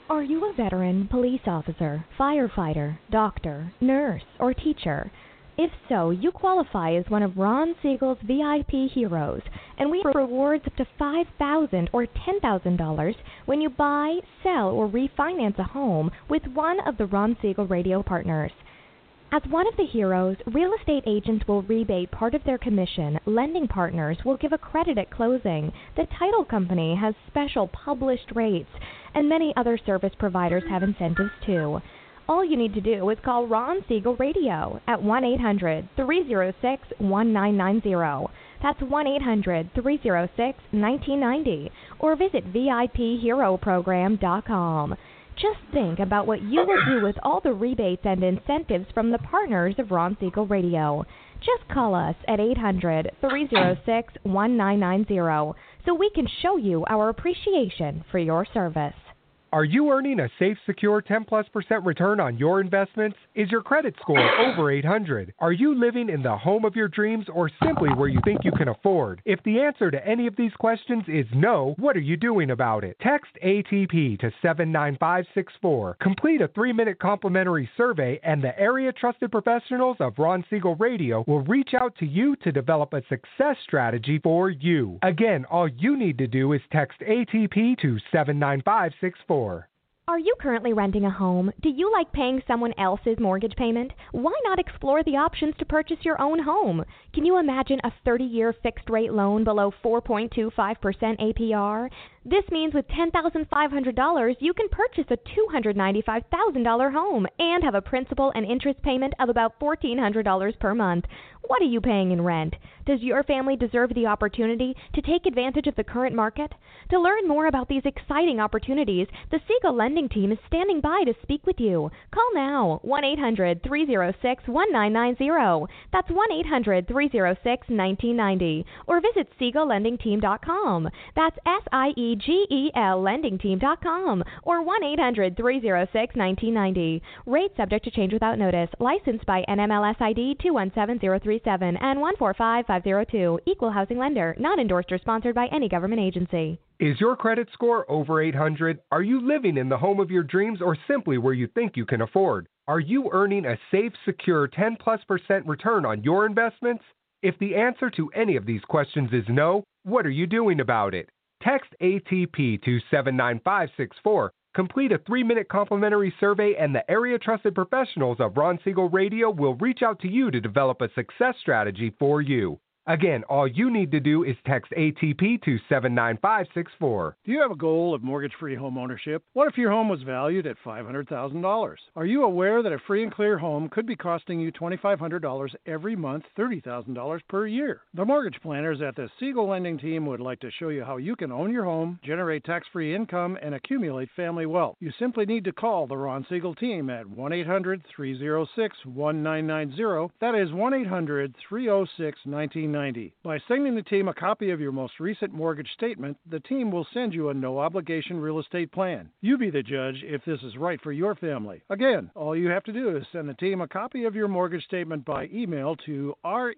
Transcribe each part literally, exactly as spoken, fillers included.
Are you a veteran, police officer, firefighter, doctor, nurse, or teacher? If so, you qualify as one of Ron Siegel's V I P heroes, and we rewards up to five thousand dollars or ten thousand dollars when you buy, sell, or refinance a home with one of the Ron Siegel radio partners. As one of the heroes, real estate agents will rebate part of their commission, lending partners will give a credit at closing, the title company has special published rates, and many other service providers have incentives too. All you need to do is call Ron Siegel Radio at one eight hundred, three oh six, one nine nine oh. That's one eight hundred, three oh six, one nine nine oh, or visit V I P hero program dot com. Just think about what you will do with all the rebates and incentives from the partners of Ron Siegel Radio. Just call us at eight hundred, three oh six, one nine nine oh so we can show you our appreciation for your service. Are you earning a safe, secure ten plus percent return on your investments? Is your credit score over eight hundred? Are you living in the home of your dreams or simply where you think you can afford? If the answer to any of these questions is no, what are you doing about it? Text A T P to seven nine five six four. Complete a three-minute complimentary survey and the area trusted professionals of Ron Siegel Radio will reach out to you to develop a success strategy for you. Again, all you need to do is text A T P to seven nine five six four. Are you currently renting a home? Do you like paying someone else's mortgage payment? Why not explore the options to purchase your own home? Can you imagine a thirty-year fixed-rate loan below four point two five percent A P R? This means with ten thousand five hundred dollars, you can purchase a two hundred ninety-five thousand dollars home and have a principal and interest payment of about fourteen hundred dollars per month. What are you paying in rent? Does your family deserve the opportunity to take advantage of the current market? To learn more about these exciting opportunities, the Siegel Lending Team is standing by to speak with you. Call now, one eight hundred, three oh six, one nine nine oh. That's one eight hundred, three oh six, one nine nine oh. Or visit Siegel Lending Team dot com. That's S I E G E L Lending Team dot com. Or one eight hundred, three oh six, one nine nine oh. Rate subject to change without notice. Licensed by N M L S I D two one seven zero three seven and one four five five zero two. Equal housing lender. Not endorsed or sponsored by any government agency. Is your credit score over eight hundred? Are you living in the home of your dreams or simply where you think you can afford? Are you earning a safe, secure ten plus percent return on your investments? If the answer to any of these questions is no, what are you doing about it? Text A T P to seven nine five six four. Complete a three-minute complimentary survey and the area-trusted professionals of Ron Siegel Radio will reach out to you to develop a success strategy for you. Again, all you need to do is text A T P to seven nine five six four. Do you have a goal of mortgage-free home ownership? What if your home was valued at five hundred thousand dollars? Are you aware that a free and clear home could be costing you two thousand five hundred dollars every month, thirty thousand dollars per year? The mortgage planners at the Siegel Lending Team would like to show you how you can own your home, generate tax-free income, and accumulate family wealth. You simply need to call the Ron Siegel Team at one eight hundred, three oh six, one nine nine oh. That is one eight hundred, three oh six, one nine nine oh. By sending the team a copy of your most recent mortgage statement, the team will send you a no-obligation real estate plan. You be the judge if this is right for your family. Again, all you have to do is send the team a copy of your mortgage statement by email to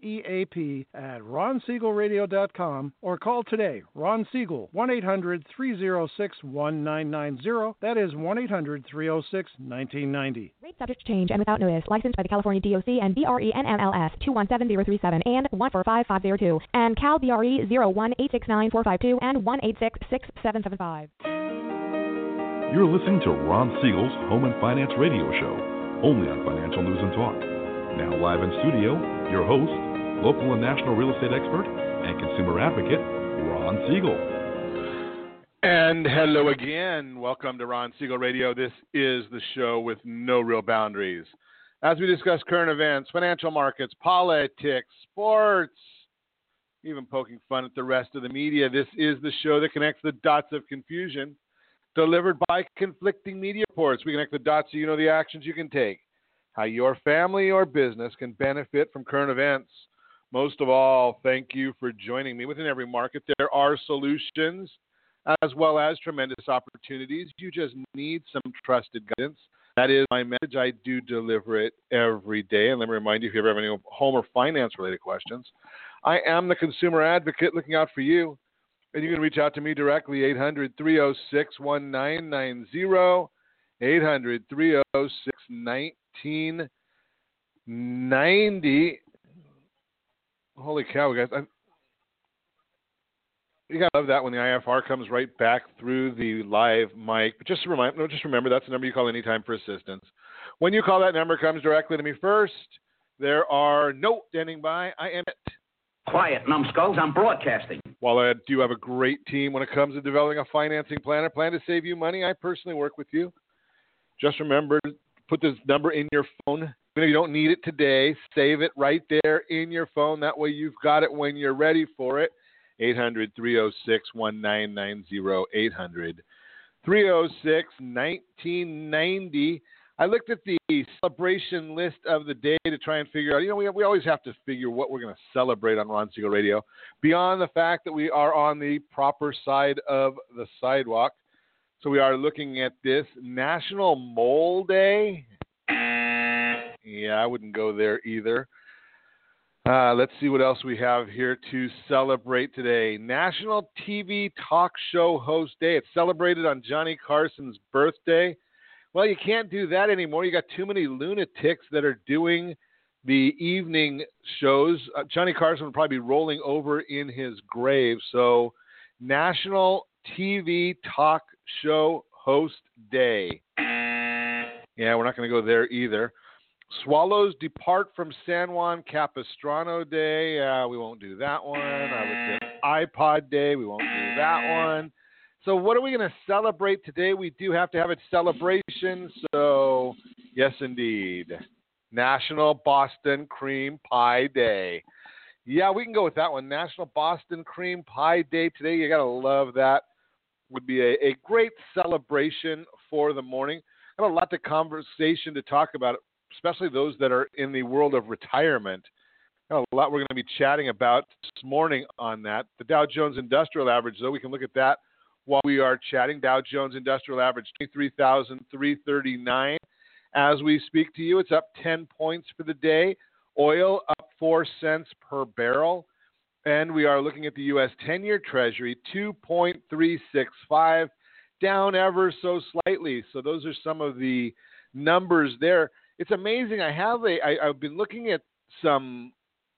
reap at ron siegel radio dot com or call today, Ron Siegel, one eight hundred, three oh six, one nine nine oh. That is one eight hundred, three oh six, one nine nine oh. Rate subject to change and without notice. Licensed by the California D O C and B R E N M L S two one seven zero three seven and one four five five zero two and Cal B R E zero one eight six nine four five two and one eight six six seven seven five. You're listening to Ron Siegel's Home and Finance Radio Show, only on Financial News and Talk. Now live in studio, your host, local and national real estate expert and consumer advocate, Ron Siegel. And hello again. Welcome to Ron Siegel Radio. This is the show with no real boundaries. As we discuss current events, financial markets, politics, sports, even poking fun at the rest of the media, this is the show that connects the dots of confusion delivered by conflicting media reports. We connect the dots so you know the actions you can take, how your family or business can benefit from current events. Most of all, thank you for joining me. Within every market, there are solutions as well as tremendous opportunities. You just need some trusted guidance. That is my message. I do deliver it every day. And let me remind you, if you ever have any home or finance-related questions, I am the consumer advocate looking out for you. And you can reach out to me directly, eight hundred, three oh six, one nine nine oh. eight hundred, three oh six, nineteen ninety. Holy cow, guys. I, you got to love that when the I F R comes right back through the live mic. But just, remind, no, just remember, that's the number you call anytime for assistance. When you call, that number comes directly to me first. There are no standing by. I am it. Quiet, numbskulls. I'm broadcasting. While I do have a great team when it comes to developing a financing plan, a plan to save you money, I personally work with you. Just remember to put this number in your phone. Even if you don't need it today, save it right there in your phone. That way you've got it when you're ready for it. eight hundred, three oh six, nineteen ninety. eight hundred, three oh six, nineteen ninety. I looked at the celebration list of the day to try and figure out, you know, we, we always have to figure what we're going to celebrate on Ron Siegel Radio, beyond the fact that we are on the proper side of the sidewalk. So we are looking at this National Mole Day. Yeah, I wouldn't go there either. Uh, let's see what else we have here to celebrate today. National T V Talk Show Host Day. It's celebrated on Johnny Carson's birthday. Well, you can't do that anymore. You got too many lunatics that are doing the evening shows. Uh, Johnny Carson will probably be rolling over in his grave. So, National T V Talk Show Host Day. Yeah, we're not going to go there either. Swallows Depart from San Juan Capistrano Day. Uh, we won't do that one. I looked at iPod Day. We won't do that one. So what are we going to celebrate today? We do have to have a celebration. So, yes, indeed. National Boston Cream Pie Day. Yeah, we can go with that one. National Boston Cream Pie Day today. You got to love that. Would be a, a great celebration for the morning. I have a lot of conversation to talk about, especially those that are in the world of retirement. A lot we're going to be chatting about this morning on that. The Dow Jones Industrial Average, though, we can look at that while we are chatting. Dow Jones Industrial Average, twenty-three thousand three hundred thirty-nine. As we speak to you, it's up ten points for the day. Oil up four cents per barrel. And we are looking at the U S ten-year Treasury, two point three six five, down ever so slightly. So those are some of the numbers there. It's amazing. I have a, I, I've been looking at some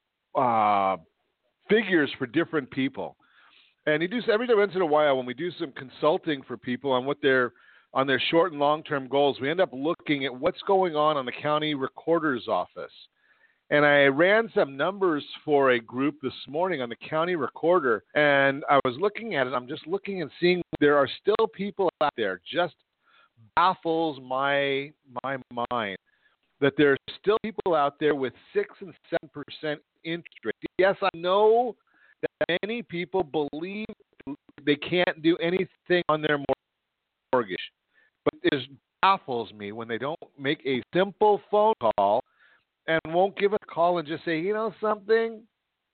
uh, figures for different people. And you do every once in a while when we do some consulting for people on what their on their short and long-term goals, we end up looking at what's going on on the county recorder's office. And I ran some numbers for a group this morning on the county recorder, and I was looking at it. I'm just looking and seeing there are still people out there. Just baffles my my mind that there are still people out there with six and seven percent interest rate. Yes, I know that many people believe they can't do anything on their mortgage, but it baffles me when they don't make a simple phone call and won't give a call and just say, you know something,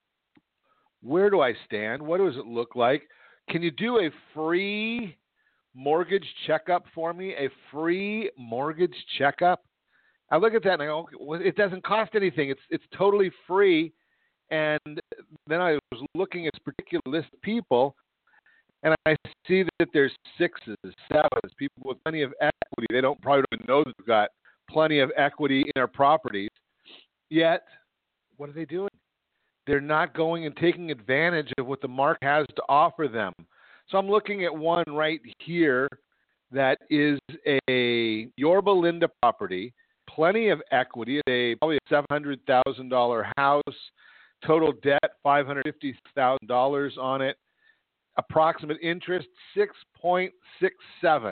where do I stand? What does it look like? Can you do a free mortgage checkup for me? A free mortgage checkup? I look at that and I go, well, it doesn't cost anything. It's it's totally free. And then I was looking at this particular list of people, and I see that there's sixes, sevens, people with plenty of equity. They don't probably don't even know they've got plenty of equity in their properties. Yet, what are they doing? They're not going and taking advantage of what the market has to offer them. So I'm looking at one right here that is a Yorba Linda property, plenty of equity, a probably a seven hundred thousand dollars house, total debt five hundred fifty thousand dollars on it, approximate interest six point six seven.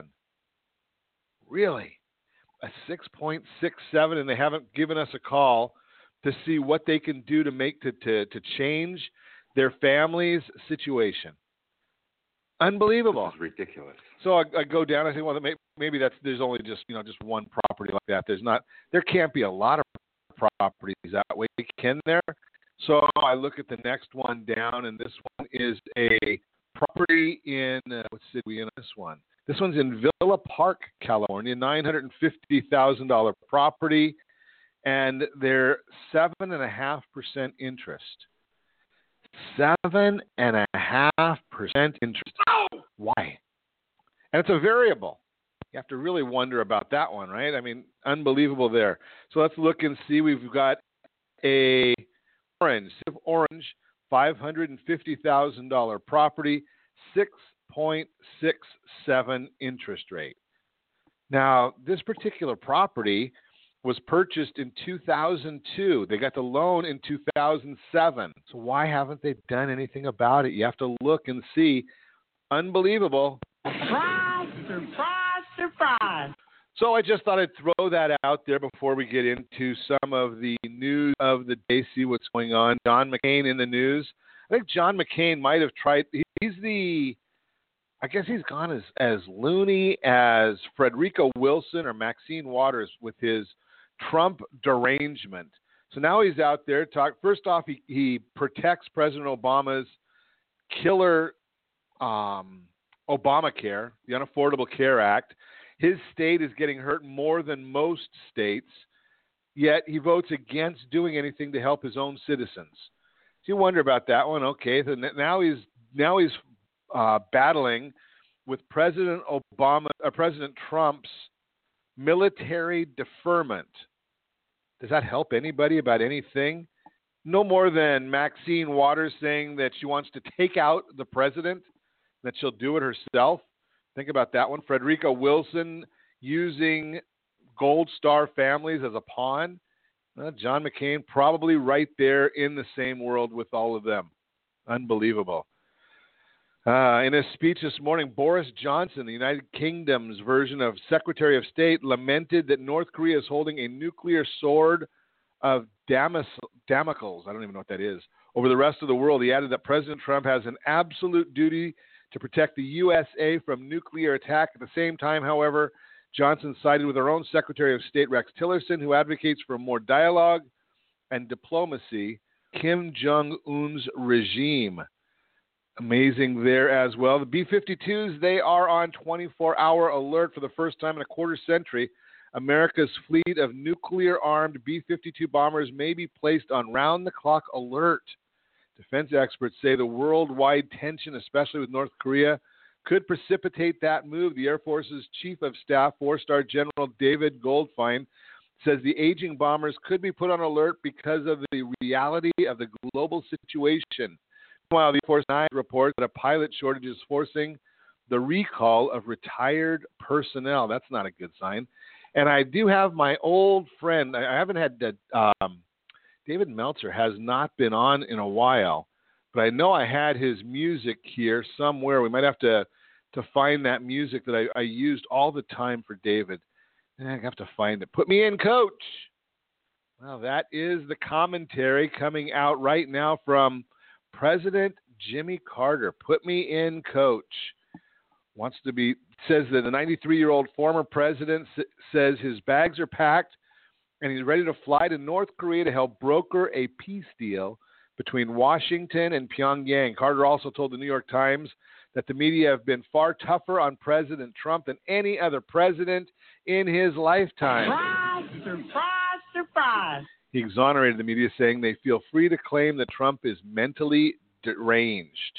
Really? A six point six seven, and they haven't given us a call to see what they can do to make to, to, to change their family's situation. Unbelievable. This is ridiculous. So I, I go down. I think, well, maybe, maybe that's there's only just you know just one property like that. There's not. There can't be a lot of properties that way, can there? So I look at the next one down, and this one is a property in uh, what city are we in? This one. This one's in Villa Park, California. Nine hundred and fifty thousand dollar property, and they're seven and a half percent interest. Seven and a half percent interest. Why? And it's a variable. You have to really wonder about that one, right? I mean, unbelievable there. So let's look and see. We've got a orange, orange, five hundred fifty thousand dollars property, six point six seven interest rate. Now, this particular property was purchased in two thousand two. They got the loan in two thousand seven. So why haven't they done anything about it? You have to look and see. Unbelievable. Surprise, surprise, surprise. So I just thought I'd throw that out there before we get into some of the news of the day, see what's going on. John McCain in the news. I think John McCain might have tried. He's the, I guess he's gone as, as loony as Frederica Wilson or Maxine Waters with his Trump derangement. So now he's out there talk. First off, he, he protects President Obama's killer um, Obamacare, the Unaffordable Care Act. His state is getting hurt more than most states, yet he votes against doing anything to help his own citizens. So you wonder about that one. Okay, so now he's now he's uh, battling with President Obama, uh, President Trump's military deferment. Does that help anybody about anything? No more than Maxine Waters saying that she wants to take out the president, that she'll do it herself. Think about that one. Frederica Wilson using Gold Star families as a pawn. Uh, John McCain probably right there in the same world with all of them. Unbelievable. Uh, in a speech this morning, Boris Johnson, the United Kingdom's version of Secretary of State, lamented that North Korea is holding a nuclear sword of Damas- Damocles, I don't even know what that is, over the rest of the world. He added that President Trump has an absolute duty to protect the U S A from nuclear attack. At the same time, however, Johnson sided with our own Secretary of State, Rex Tillerson, who advocates for more dialogue and diplomacy, Kim Jong-un's regime. Amazing there as well. The B fifty-twos, they are on twenty-four hour alert for the first time in a quarter century. America's fleet of nuclear-armed B fifty-two bombers may be placed on round-the-clock alert. Defense experts say the worldwide tension, especially with North Korea, could precipitate that move. The Air Force's Chief of Staff, four-star General David Goldfein, says the aging bombers could be put on alert because of the reality of the global situation. Meanwhile, the Air Force Nine reports that a pilot shortage is forcing the recall of retired personnel. That's not a good sign. And I do have my old friend, I haven't had the, um, David Meltzer has not been on in a while, but I know I had his music here somewhere. We might have to, to find that music that I, I used all the time for David. And I have to find it. Put me in, Coach. Well, that is the commentary coming out right now from President Jimmy Carter. Put me in, Coach. Wants to be, says that the ninety-three-year-old former president s- says his bags are packed and he's ready to fly to North Korea to help broker a peace deal between Washington and Pyongyang. Carter also told the New York Times that the media have been far tougher on President Trump than any other president in his lifetime. Surprise, surprise, surprise. He exonerated the media, saying they feel free to claim that Trump is mentally deranged.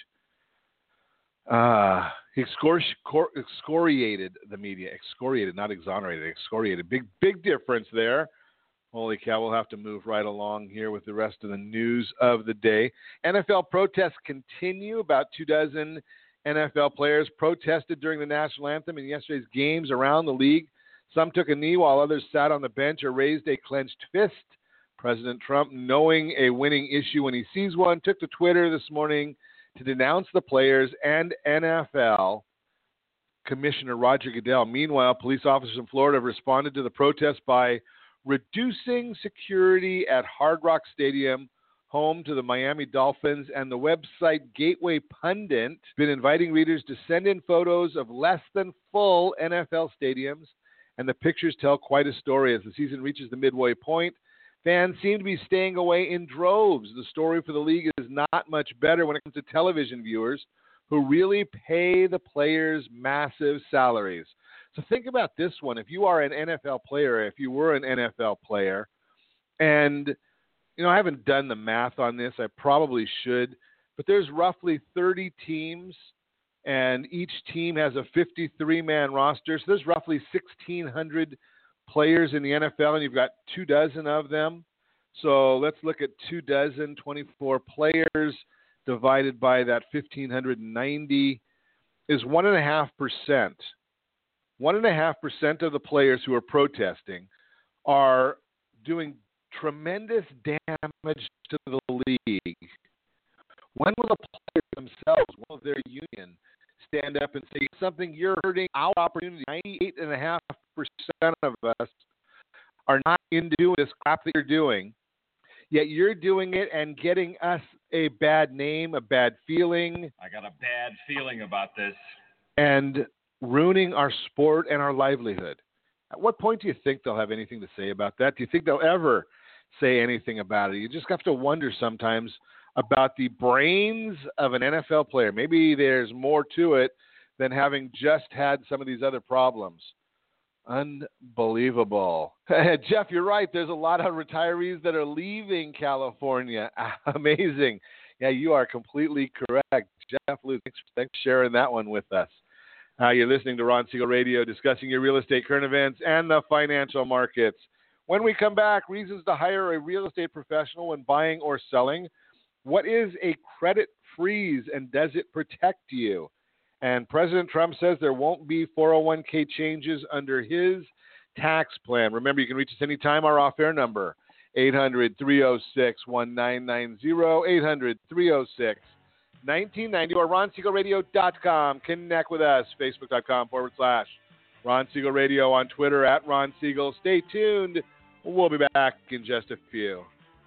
Uh, he excor- cor- excoriated the media. Excoriated, not exonerated. Excoriated. Big, big difference there. Holy cow, we'll have to move right along here with the rest of the news of the day. N F L protests continue. About two dozen N F L players protested during the national anthem in yesterday's games around the league. Some took a knee while others sat on the bench or raised a clenched fist. President Trump, knowing a winning issue when he sees one, took to Twitter this morning to denounce the players and N F L Commissioner Roger Goodell. Meanwhile, police officers in Florida have responded to the protest by reducing security at Hard Rock Stadium, home to the Miami Dolphins, and the website Gateway Pundit been inviting readers to send in photos of less than full N F L stadiums, and the pictures tell quite a story. As the season reaches the midway point, fans seem to be staying away in droves. The story for the league is not much better when it comes to television viewers who really pay the players massive salaries. So think about this one. If you are an N F L player, if you were an N F L player, and, you know, I haven't done the math on this. I probably should. But there's roughly thirty teams, and each team has a fifty-three man roster. So there's roughly sixteen hundred players in the N F L, and you've got two dozen of them. So let's look at two dozen, twenty-four players divided by that one thousand five hundred ninety is one point five percent. one point five percent of the players who are protesting are doing tremendous damage to the league. When will the players themselves, will their union, stand up and say something, you're hurting our opportunity? ninety-eight point five percent of us are not into doing this crap that you're doing, yet you're doing it and getting us a bad name, a bad feeling. I got a bad feeling about this. And ruining our sport and our livelihood. At what point do you think they'll have anything to say about that? Do you think they'll ever say anything about it? You just have to wonder sometimes about the brains of an N F L player. Maybe there's more to it than having just had some of these other problems. Unbelievable. Jeff, you're right. There's a lot of retirees that are leaving California. Amazing. Yeah, you are completely correct. Jeff Lou, thanks, thanks for sharing that one with us. Uh, you're listening to Ron Siegel Radio, discussing your real estate current events and the financial markets. When we come back, reasons to hire a real estate professional when buying or selling. What is a credit freeze and does it protect you? And President Trump says there won't be four oh one k changes under his tax plan. Remember, you can reach us anytime. Our off-air number, eight hundred, three oh six, one nine nine zero, eight hundred, three oh six, nineteen ninety, or ron siegel radio dot com. Connect with us, facebook.com forward slash Ron Siegel Radio, on Twitter at Ron Siegel. Stay tuned. We'll be back in just a few.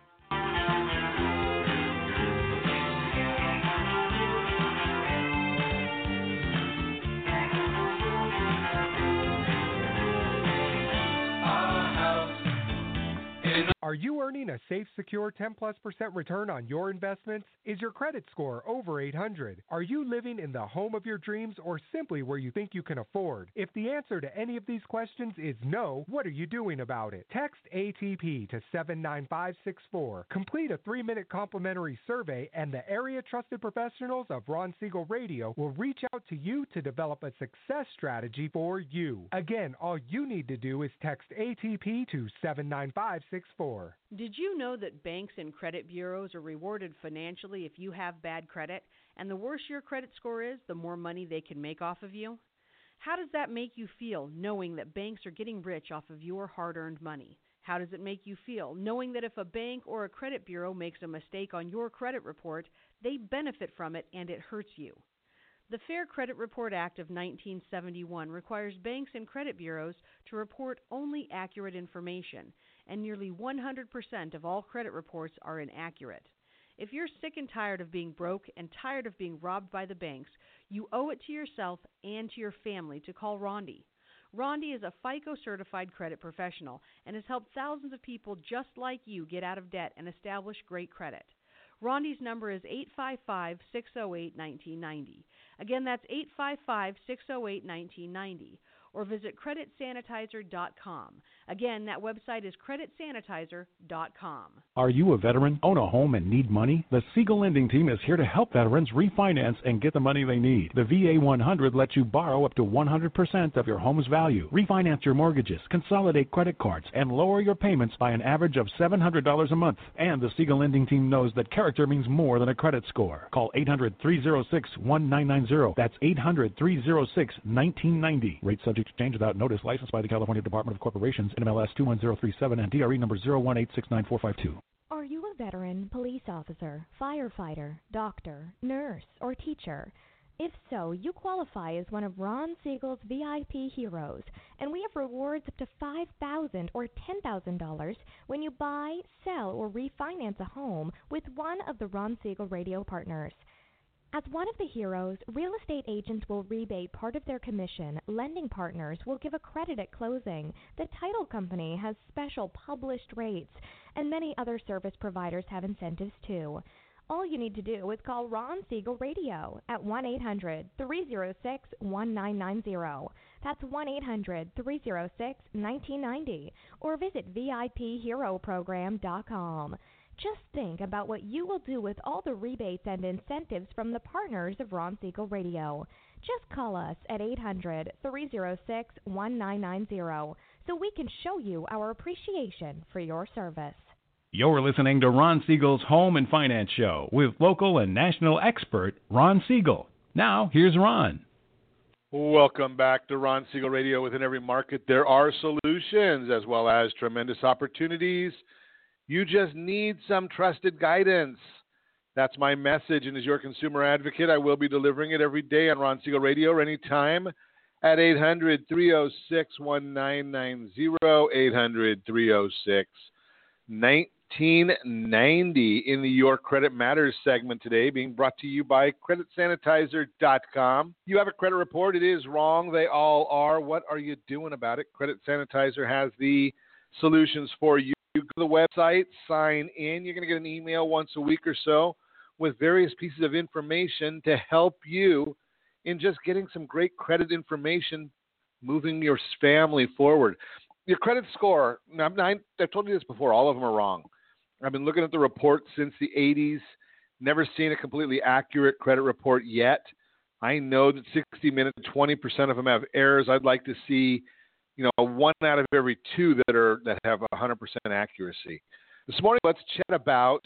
Are you earning a safe, secure ten plus percent return on your investments? Is your credit score over eight hundred? Are you living in the home of your dreams or simply where you think you can afford? If the answer to any of these questions is no, what are you doing about it? Text A T P to seven nine five six four. Complete a three minute complimentary survey and the area trusted professionals of Ron Siegel Radio will reach out to you to develop a success strategy for you. Again, all you need to do is text A T P to seven nine five six four. Did you know that banks and credit bureaus are rewarded financially if you have bad credit? And the worse your credit score is, the more money they can make off of you? How does that make you feel, knowing that banks are getting rich off of your hard-earned money? How does it make you feel, knowing that if a bank or a credit bureau makes a mistake on your credit report, they benefit from it and it hurts you? The Fair Credit Report Act of nineteen seventy-one requires banks and credit bureaus to report only accurate information, and nearly one hundred percent of all credit reports are inaccurate. If you're sick and tired of being broke and tired of being robbed by the banks, you owe it to yourself and to your family to call Rondi. Rondi is a FICO-certified credit professional and has helped thousands of people just like you get out of debt and establish great credit. Rondi's number is eight five five, six oh eight, one nine nine oh. Again, that's eight five five, six oh eight, one nine nine oh. Or visit credit sanitizer dot com. Again, that website is credit sanitizer dot com. Are you a veteran, own a home, and need money? The Siegel Lending Team is here to help veterans refinance and get the money they need. The V A one hundred lets you borrow up to one hundred percent of your home's value, refinance your mortgages, consolidate credit cards, and lower your payments by an average of seven hundred dollars a month. And the Siegel Lending Team knows that character means more than a credit score. Call eight hundred, three oh six, one nine nine oh. That's eight hundred, three oh six, one nine nine oh. Rate subject to change without notice. Licensed by the California Department of Corporations, N M L S two one zero three seven, and D R E number zero one eight six nine four five two. Are you a veteran, police officer, firefighter, doctor, nurse, or teacher? If so, you qualify as one of Ron Siegel's V I P heroes, and we have rewards up to five thousand dollars or ten thousand dollars when you buy, sell, or refinance a home with one of the Ron Siegel Radio partners. As one of the heroes, real estate agents will rebate part of their commission, lending partners will give a credit at closing, the title company has special published rates, and many other service providers have incentives too. All you need to do is call Ron Siegel Radio at one eight hundred, three oh six, one nine nine oh. That's one eight hundred, three oh six, one nine nine oh, or visit V I P hero program dot com. Just think about what you will do with all the rebates and incentives from the partners of Ron Siegel Radio. Just call us at eight hundred, three oh six, one nine nine zero so we can show you our appreciation for your service. You're listening to Ron Siegel's Home and Finance Show with local and national expert Ron Siegel. Now, here's Ron. Welcome back to Ron Siegel Radio. Within every market, there are solutions as well as tremendous opportunities. You just need some trusted guidance. That's my message, and as your consumer advocate, I will be delivering it every day on Ron Siegel Radio or anytime at eight hundred, three oh six, one nine nine zero, eight hundred, three oh six, nineteen ninety in the Your Credit Matters segment today, being brought to you by credit sanitizer dot com. You have a credit report. It is wrong. They all are. What are you doing about it? Credit Sanitizer has the solutions for you. You go to the website, sign in. You're going to get an email once a week or so with various pieces of information to help you in just getting some great credit information, moving your family forward. Your credit score, now, I've told you this before, all of them are wrong. I've been looking at the reports since the eighties, never seen a completely accurate credit report yet. I know that sixty minutes, twenty percent of them have errors. I'd like to see, you know, one out of every two that are that have one hundred percent accuracy. This morning, let's chat about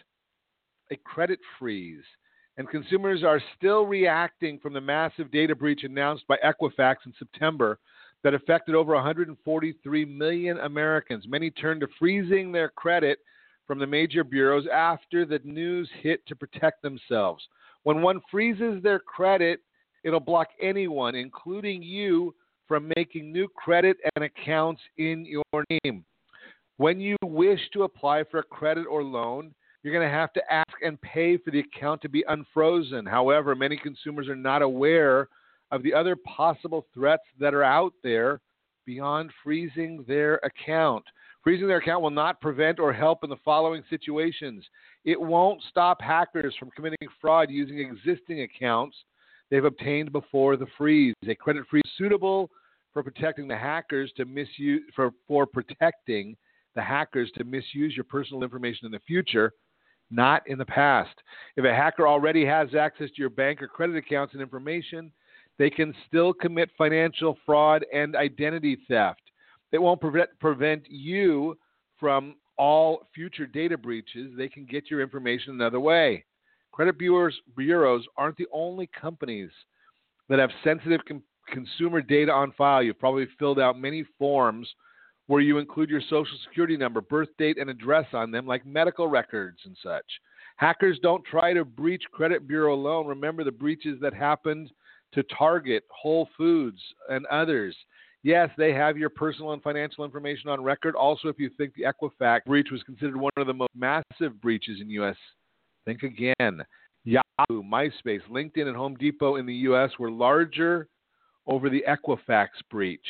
a credit freeze. And consumers are still reacting from the massive data breach announced by Equifax in September that affected over one hundred forty-three million Americans. Many turned to freezing their credit from the major bureaus after the news hit to protect themselves. When one freezes their credit, it'll block anyone, including you, from making new credit and accounts in your name. When you wish to apply for a credit or loan, you're going to have to ask and pay for the account to be unfrozen. However, many consumers are not aware of the other possible threats that are out there beyond freezing their account. Freezing their account will not prevent or help in the following situations. It won't stop hackers from committing fraud using existing accounts they've obtained before the freeze. A credit freeze suitable for protecting the hackers to misuse for, for protecting the hackers to misuse your personal information in the future, not in the past. If a hacker already has access to your bank or credit accounts and information, they can still commit financial fraud and identity theft. It won't prevent, prevent you from all future data breaches. They can get your information another way. Credit bureaus, bureaus aren't the only companies that have sensitive com- consumer data on file. You've probably filled out many forms where you include your social security number, birth date, and address on them, like medical records and such. Hackers don't try to breach credit bureau alone. Remember the breaches that happened to Target, Whole Foods, and others. Yes, they have your personal and financial information on record. Also, if you think the Equifax breach was considered one of the most massive breaches in U S, think again. Yahoo, MySpace, LinkedIn, and Home Depot in the U S were larger over the Equifax breach.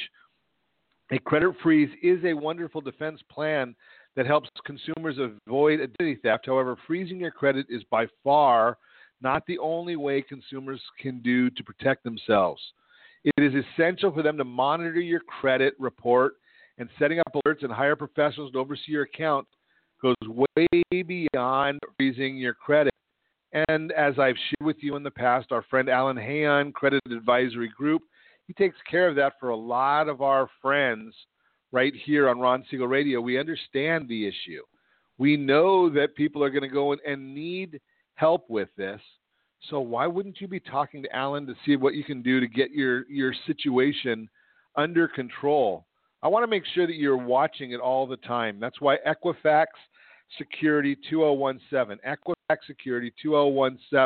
A credit freeze is a wonderful defense plan that helps consumers avoid identity theft. However, freezing your credit is by far not the only way consumers can do to protect themselves. It is essential for them to monitor your credit report, and setting up alerts and hire professionals to oversee your account goes way beyond freezing your credit. And as I've shared with you in the past, our friend Alan Hayon, Credit Advisory Group, he takes care of that for a lot of our friends right here on Ron Siegel Radio. We understand the issue. We know that people are going to go in and need help with this. So why wouldn't you be talking to Alan to see what you can do to get your, your situation under control? I want to make sure that you're watching it all the time. That's why Equifax Security two thousand seventeen, Equifax Security two thousand seventeen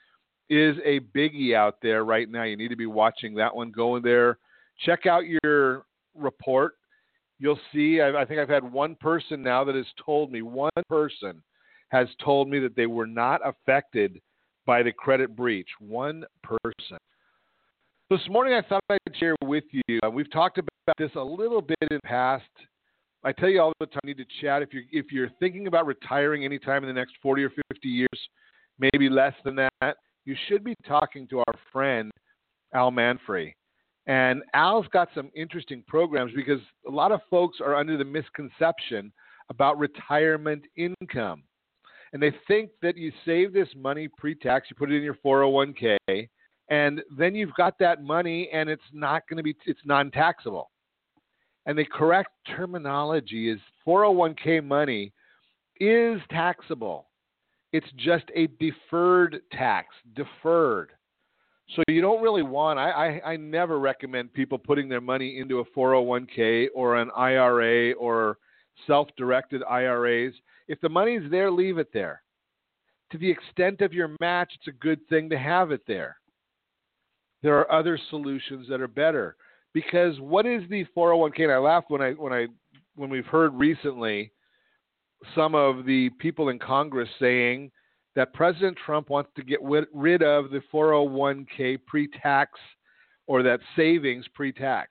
is a biggie out there right now. You need to be watching that one. Go in there, check out your report. You'll see, I, I think I've had one person now that has told me, one person has told me that they were not affected by the credit breach. One person. This morning I thought I'd share with you, uh, we've talked about this a little bit in the past. I tell you all the time, you need to chat. If you're, if you're thinking about retiring anytime in the next forty or fifty years, maybe less than that, you should be talking to our friend Al Manfrey. And Al's got some interesting programs because a lot of folks are under the misconception about retirement income. And they think that you save this money pre-tax, you put it in your four oh one k, And then you've got that money, and it's not going to be, it's non-taxable. And the correct terminology is four oh one k money is taxable. It's just a deferred tax, deferred. So you don't really want, I, I, I never recommend people putting their money into a four oh one k or an I R A or self-directed I R As. If the money's there, leave it there. To the extent of your match, it's a good thing to have it there. There are other solutions that are better. Because what is the four oh one k? And I laughed when I when I when we've heard recently some of the people in Congress saying that President Trump wants to get rid of the four oh one k pre-tax or that savings pre-tax.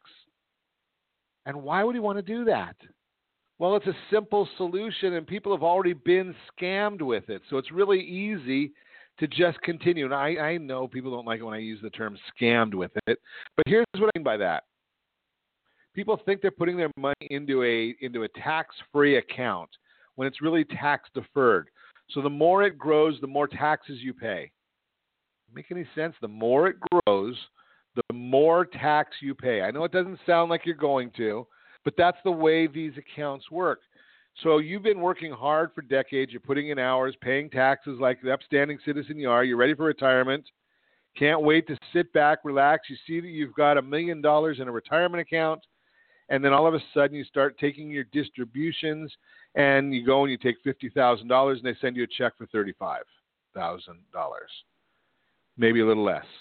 And why would he want to do that? Well, it's a simple solution, and people have already been scammed with it. So it's really easy to just continue. And I, I know people don't like it when I use the term scammed with it, but here's what I mean by that. People think they're putting their money into a into a tax-free account when it's really tax-deferred. So the more it grows, the more taxes you pay. Make any sense? The more it grows, the more tax you pay. I know it doesn't sound like you're going to, but that's the way these accounts work. So you've been working hard for decades. You're putting in hours, paying taxes like the upstanding citizen you are. You're ready for retirement. Can't wait to sit back, relax. You see that you've got a million dollars in a retirement account. And then all of a sudden you start taking your distributions and you go and you take fifty thousand dollars and they send you a check for thirty-five thousand dollars, maybe a little less.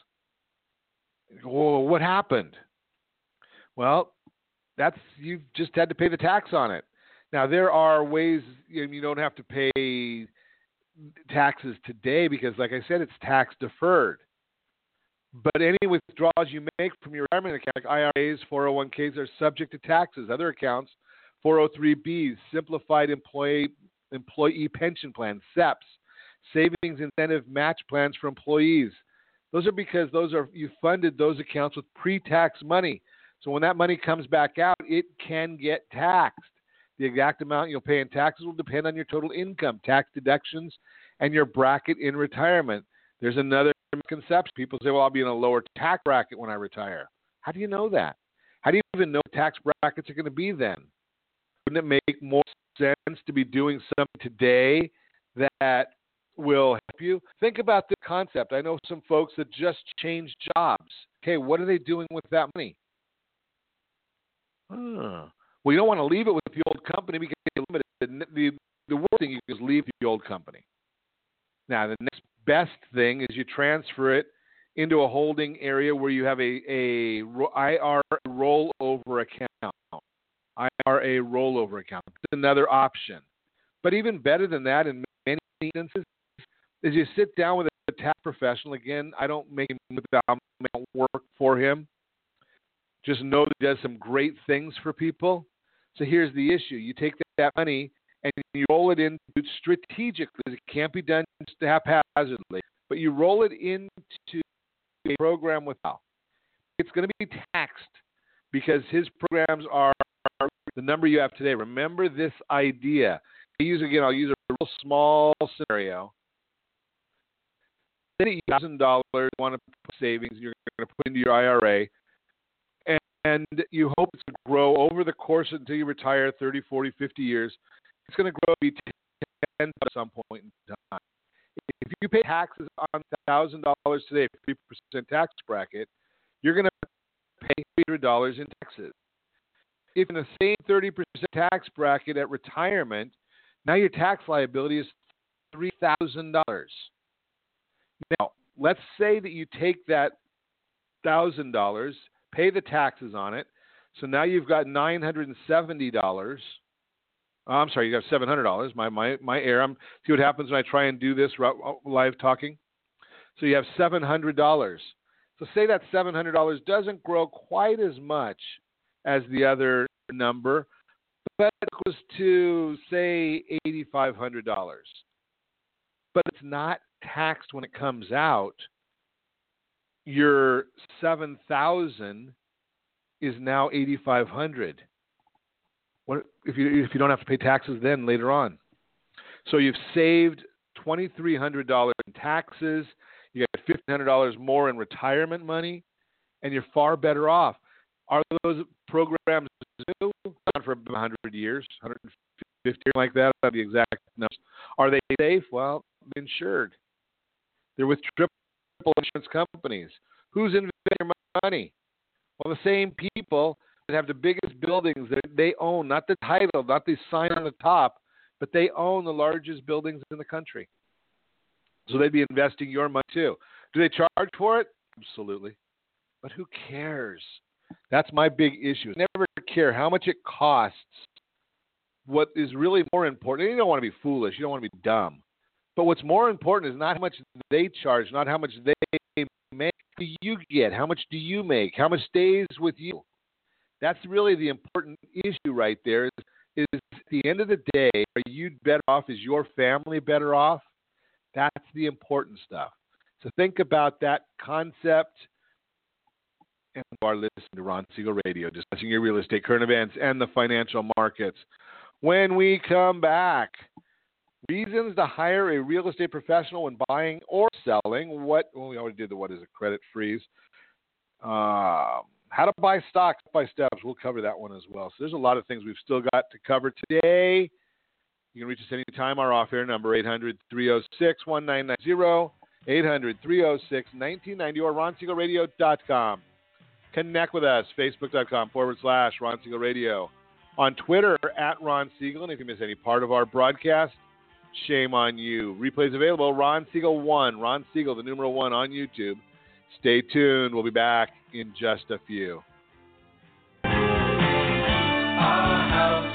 Well, what happened? Well, that's you've just had to pay the tax on it. Now, there are ways you know, you don't have to pay taxes today because, like I said, it's tax deferred. But any withdrawals you make from your retirement account, like I R As, four oh one k's, are subject to taxes. Other accounts, four oh three b's, simplified employee employee pension plans, S E Ps, savings incentive match plans for employees. Those are because those are you funded those accounts with pre-tax money. So when that money comes back out, it can get taxed. The exact amount you'll pay in taxes will depend on your total income, tax deductions, and your bracket in retirement. There's another misconception. People say, well, I'll be in a lower tax bracket when I retire. How do you know that? How do you even know what tax brackets are going to be then? Wouldn't it make more sense to be doing something today that will help you? Think about the concept. I know some folks that just changed jobs. Okay, what are they doing with that money? Huh. Well, you don't want to leave it with the old company because you're limited. The, the worst thing you can do is leave the old company. Now, the next best thing is you transfer it into a holding area where you have a, a I R A rollover account. I R A rollover account. It's another option. But even better than that in many instances is you sit down with a tax professional. Again, I don't make him without work for him. Just know that he does some great things for people. So here's the issue. You take that money and you roll it in strategically. It can't be done just haphazardly. But you roll it into a program with Al. It's going to be taxed because his programs are the number you have today. Remember this idea. I use again, I'll use a real small scenario. one thousand dollars you want to put savings, you're going to put into your I R A. And you hope it's going to grow over the course until you retire thirty, forty, fifty years. It's going to grow to be ten at some point in time. If you pay taxes on one thousand dollars today, fifty percent tax bracket, you're going to pay three hundred dollars in taxes. If in the same thirty percent tax bracket at retirement, now your tax liability is three thousand dollars. Now, let's say that you take that one thousand dollars, pay the taxes on it. So now you've got nine hundred seventy dollars. Oh, I'm sorry, you got seven hundred dollars. My my my error. I'm, see what happens when I try and do this live talking. So you have seven hundred dollars. So say that seven hundred dollars doesn't grow quite as much as the other number, but it goes to, say, eight thousand five hundred dollars. But it's not taxed when it comes out. Your seven thousand is now eight thousand five hundred. What if you if you don't have to pay taxes then later on? So you've saved two thousand three hundred dollars in taxes. You get fifteen hundred dollars more in retirement money, and you're far better off. Are those programs new? Gone for one hundred years, one hundred fifty, like that, on the exact numbers. Are they safe? Well, insured. They're with triple insurance companies. Who's investing your money? Well, the same people that have the biggest buildings that they own, not the title, not the sign on the top, but they own the largest buildings in the country. So they'd be investing your money too. Do they charge for it? Absolutely. But who cares? That's my big issue. I never care how much it costs. What is really more important, and you don't want to be foolish, you don't want to be dumb. But what's more important is not how much they charge, not how much they make. How do you get? How much do you make? How much stays with you? That's really the important issue right there. Is, is at the end of the day, are you better off? Is your family better off? That's the important stuff. So think about that concept. And you are listening to Ron Siegel Radio, discussing your real estate, current events, and the financial markets. When we come back, reasons to hire a real estate professional when buying or selling. What? Well, we already did the what is a credit freeze. Um, how to buy stocks by steps. We'll cover that one as well. So there's a lot of things we've still got to cover today. You can reach us anytime. Our off-air number, eight hundred, three oh six, one nine nine zero, eight hundred, three oh six, nineteen ninety, or ron siegel radio dot com. Connect with us, facebook.com forward slash Ron Siegel Radio. On Twitter, at Ron Siegel. And if you miss any part of our broadcast, shame on you. Replays available, Ron Siegel one. Ron Siegel, the numeral one, on YouTube. Stay tuned. We'll be back in just a few. Our house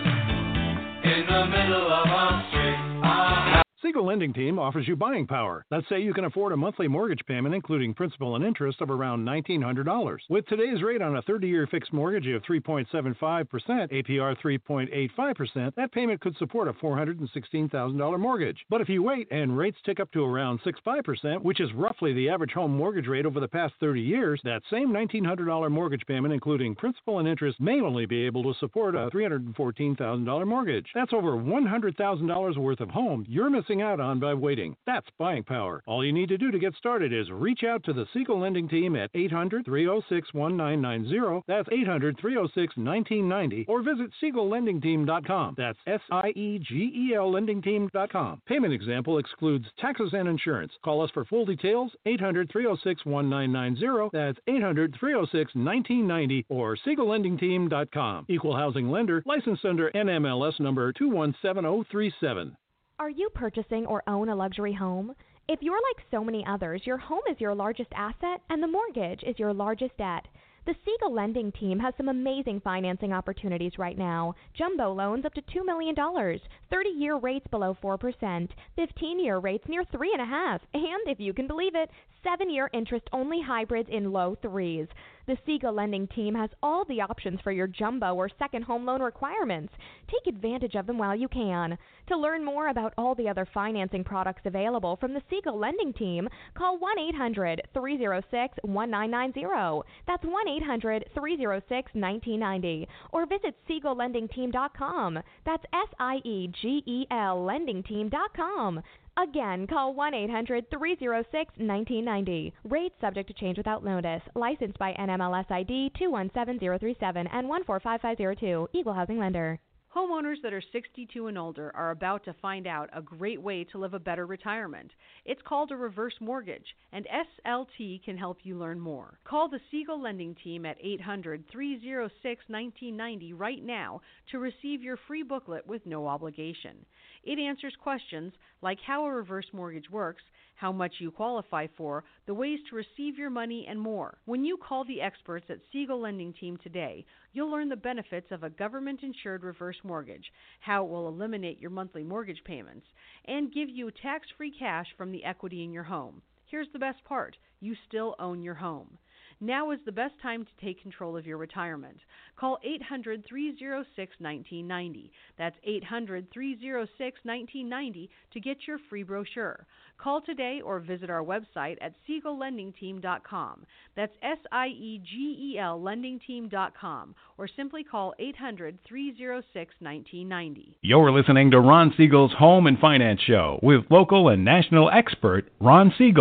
in the middle of our street. Siegel Lending Team offers you buying power. Let's say you can afford a monthly mortgage payment, including principal and interest, of around nineteen hundred dollars. With today's rate on a thirty-year fixed mortgage of three point seven five percent, A P R three point eight five percent, that payment could support a four hundred sixteen thousand dollars mortgage. But if you wait and rates tick up to around six point five percent, which is roughly the average home mortgage rate over the past thirty years, that same nineteen hundred dollars mortgage payment, including principal and interest, may only be able to support a three hundred fourteen thousand dollars mortgage. That's over one hundred thousand dollars worth of home you're missing out on by waiting. That's buying power. All you need to do to get started is reach out to the Siegel Lending Team at eight hundred, three oh six, one nine nine zero. That's eight hundred, three oh six, nineteen ninety. Or visit siegel lending team dot com. That's S I E G E L lending team dot com. Payment example excludes taxes and insurance. Call us for full details, eight hundred, three oh six, one nine nine zero. That's eight hundred, three oh six, nineteen ninety. Or siegel lending team dot com. Equal housing lender, licensed under N M L S number two one seven zero three seven. Are you purchasing or own a luxury home? If you're like so many others, your home is your largest asset and the mortgage is your largest debt. The Siegel Lending Team has some amazing financing opportunities right now. Jumbo loans up to two million dollars, thirty-year rates below four percent, fifteen-year rates near three point five percent, and, if you can believe it, seven-year interest-only hybrids in low threes. The Siegel Lending Team has all the options for your jumbo or second home loan requirements. Take advantage of them while you can. To learn more about all the other financing products available from the Siegel Lending Team, call one eight hundred, three oh six, one nine nine zero. That's one eight hundred, three oh six, nineteen ninety. Or visit siegel lending team dot com. That's S I E G E L lending team dot com. Again, call one eight hundred, three oh six, nineteen ninety. Rates subject to change without notice. Licensed by N M L S I D two one seven zero three seven and one four five five zero two. Equal housing lender. Homeowners that are sixty-two and older are about to find out a great way to live a better retirement. It's called a reverse mortgage, and S L T can help you learn more. Call the Siegel Lending Team at eight hundred, three oh six, nineteen ninety right now to receive your free booklet with no obligation. It answers questions like how a reverse mortgage works, how much you qualify for, the ways to receive your money, and more. When you call the experts at Siegel Lending Team today, you'll learn the benefits of a government-insured reverse mortgage, how it will eliminate your monthly mortgage payments, and give you tax-free cash from the equity in your home. Here's the best part. You still own your home. Now is the best time to take control of your retirement. Call eight hundred, three oh six, nineteen ninety. That's eight hundred, three oh six, nineteen ninety to get your free brochure. Call today or visit our website at siegel lending team dot com. That's S I E G E L lending team dot com. Or simply call eight hundred, three oh six, nineteen ninety. You're listening to Ron Siegel's Home and Finance Show with local and national expert Ron Siegel.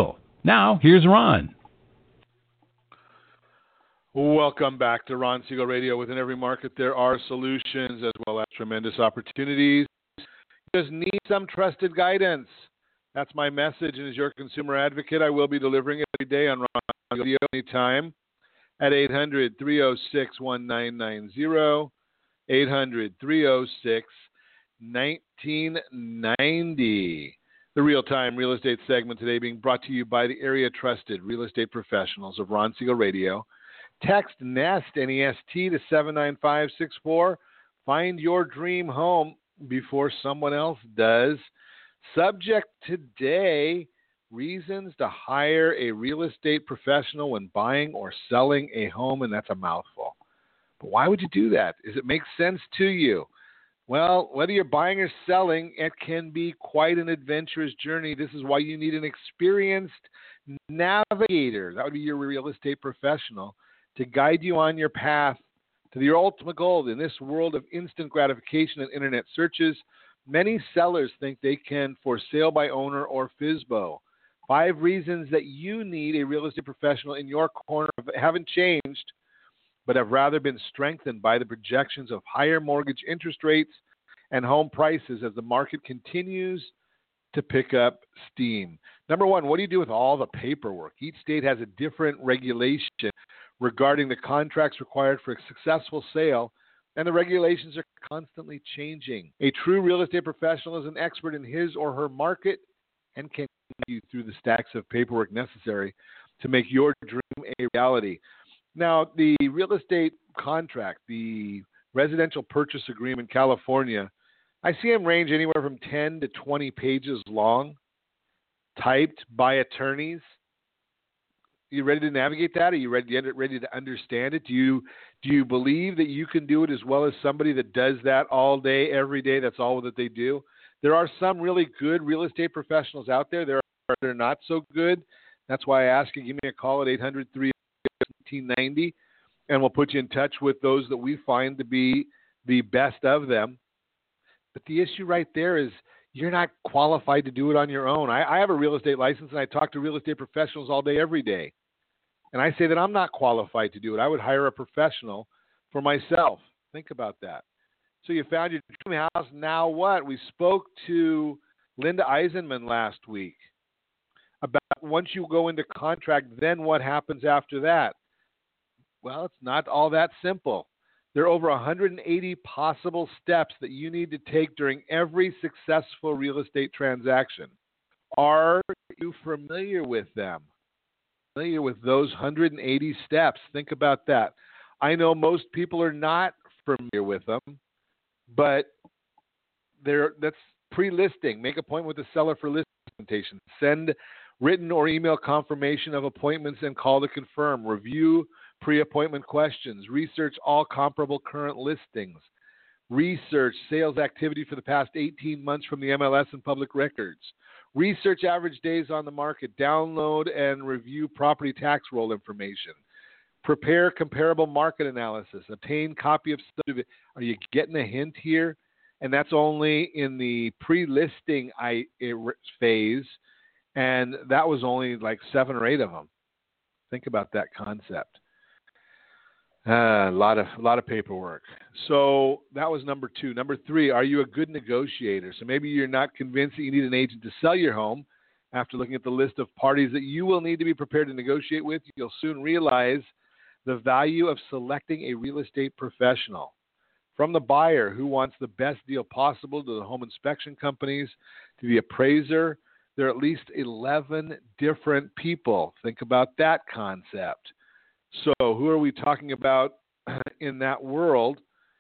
Now, here's Ron. Welcome back to Ron Siegel Radio. Within every market, there are solutions as well as tremendous opportunities. You just need some trusted guidance. That's my message, and as your consumer advocate, I will be delivering it every day on Ron Siegel Radio anytime at eight hundred, three oh six, one nine nine zero, eight hundred, three oh six, one nine nine zero. The real-time real estate segment today being brought to you by the area trusted real estate professionals of Ron Siegel Radio. Text NEST, N E S T, to seven nine five six four. Find your dream home before someone else does. Subject today, reasons to hire a real estate professional when buying or selling a home, and that's a mouthful. But why would you do that? Does it make sense to you? Well, whether you're buying or selling, it can be quite an adventurous journey. This is why you need an experienced navigator. That would be your real estate professional to guide you on your path to your ultimate goal. In this world of instant gratification and internet searches, many sellers think they can for sale by owner or F S B O. Five reasons that you need a real estate professional in your corner haven't changed, but have rather been strengthened by the projections of higher mortgage interest rates and home prices as the market continues to pick up steam. Number one, what do you do with all the paperwork? Each state has a different regulation regarding the contracts required for a successful sale, and the regulations are constantly changing. A true real estate professional is an expert in his or her market and can guide you through the stacks of paperwork necessary to make your dream a reality. Now, the real estate contract, the residential purchase agreement in California, I see them range anywhere from ten to twenty pages long, typed by attorneys. You ready to navigate that? Are you ready, ready to understand it? Do you do you believe that you can do it as well as somebody that does that all day, every day? That's all that they do. There are some really good real estate professionals out there. There are that are not so good. That's why I ask you, give me a call at eight hundred, three oh six, one nine nine zero, and we'll put you in touch with those that we find to be the best of them. But the issue right there is you're not qualified to do it on your own. I, I have a real estate license, and I talk to real estate professionals all day, every day. And I say that I'm not qualified to do it. I would hire a professional for myself. Think about that. So you found your dream house. Now what? We spoke to Linda Eisenman last week about once you go into contract, then what happens after that? Well, it's not all that simple. There are over one hundred eighty possible steps that you need to take during every successful real estate transaction. Are you familiar with them? Familiar with those one hundred eighty steps? Think about that. I know most people are not familiar with them, but they're, that's pre-listing. Make appointment with the seller for listing presentation. Send written or email confirmation of appointments and call to confirm. Review pre-appointment questions. Research all comparable current listings. Research sales activity for the past eighteen months from the M L S and public records. Research average days on the market. Download and review property tax roll information. Prepare comparable market analysis. Obtain copy of subdivision. Are you getting a hint here? And that's only in the pre-listing phase, and that was only like seven or eight of them. Think about that concept. Uh, a lot of a lot of paperwork. So that was number two. Number three, are you a good negotiator? So maybe you're not convinced that you need an agent to sell your home. After looking at the list of parties that you will need to be prepared to negotiate with, you'll soon realize the value of selecting a real estate professional. From the buyer who wants the best deal possible to the home inspection companies, to the appraiser, there are at least eleven different people. Think about that concept. So who are we talking about in that world?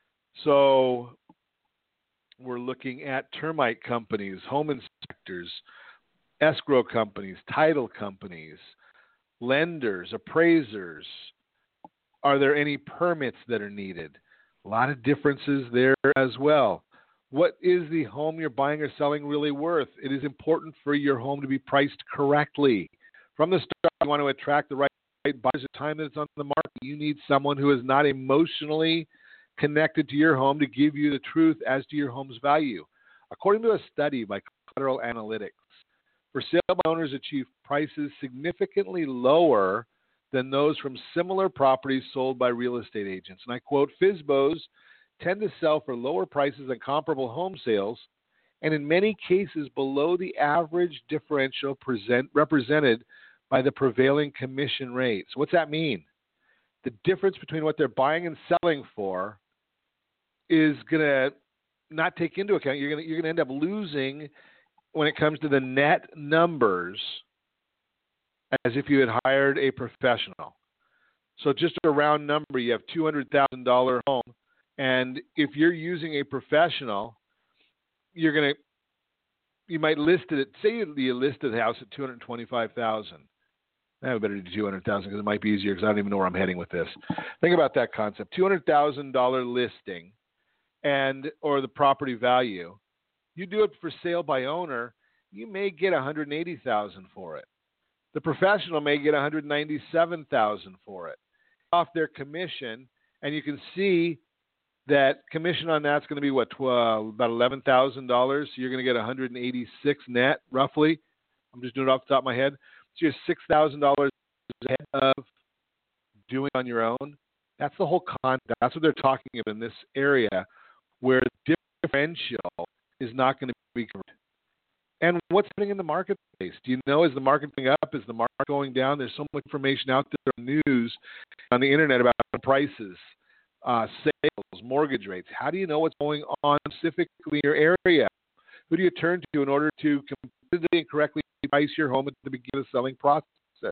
So we're looking at termite companies, home inspectors, escrow companies, title companies, lenders, appraisers. Are there any permits that are needed? A lot of differences there as well. What is the home you're buying or selling really worth? It is important for your home to be priced correctly. From the start, you want to attract the right buyers at the time that it's on the market. You need someone who is not emotionally connected to your home to give you the truth as to your home's value. According to a study by Collateral Analytics, For sale by owners achieve prices significantly lower than those from similar properties sold by real estate agents. And I quote, F S B Os tend to sell for lower prices than comparable home sales, and in many cases below the average differential present, represented by the prevailing commission rates. What's that mean? The difference between what they're buying and selling for is going to not take into account. You're going to you're going to end up losing when it comes to the net numbers as if you had hired a professional. So just a round number, you have two hundred thousand dollars home, and if you're using a professional, you're going to you might list it at, say you listed the house at two hundred twenty-five thousand dollars. I better do two hundred thousand dollars because it might be easier because I don't even know where I'm heading with this. Think about that concept. two hundred thousand dollars listing and or the property value. You do it for sale by owner, you may get one hundred eighty thousand dollars for it. The professional may get one hundred ninety-seven thousand dollars for it off their commission, and you can see that commission on that's going to be what twelve, about eleven thousand dollars. So you're going to get one hundred eighty-six net, roughly. I'm just doing it off the top of my head. So you're six thousand dollars ahead of doing it on your own. That's the whole concept. That's what they're talking about in this area, where the differential is not going to be covered. And what's happening in the marketplace? Do you know, is the market going up? Is the market going down? There's so much information out there on the news, on the internet about prices, uh, sales, mortgage rates. How do you know what's going on specifically in your area? Who do you turn to in order to competitively and correctly price your home at the beginning of the selling process?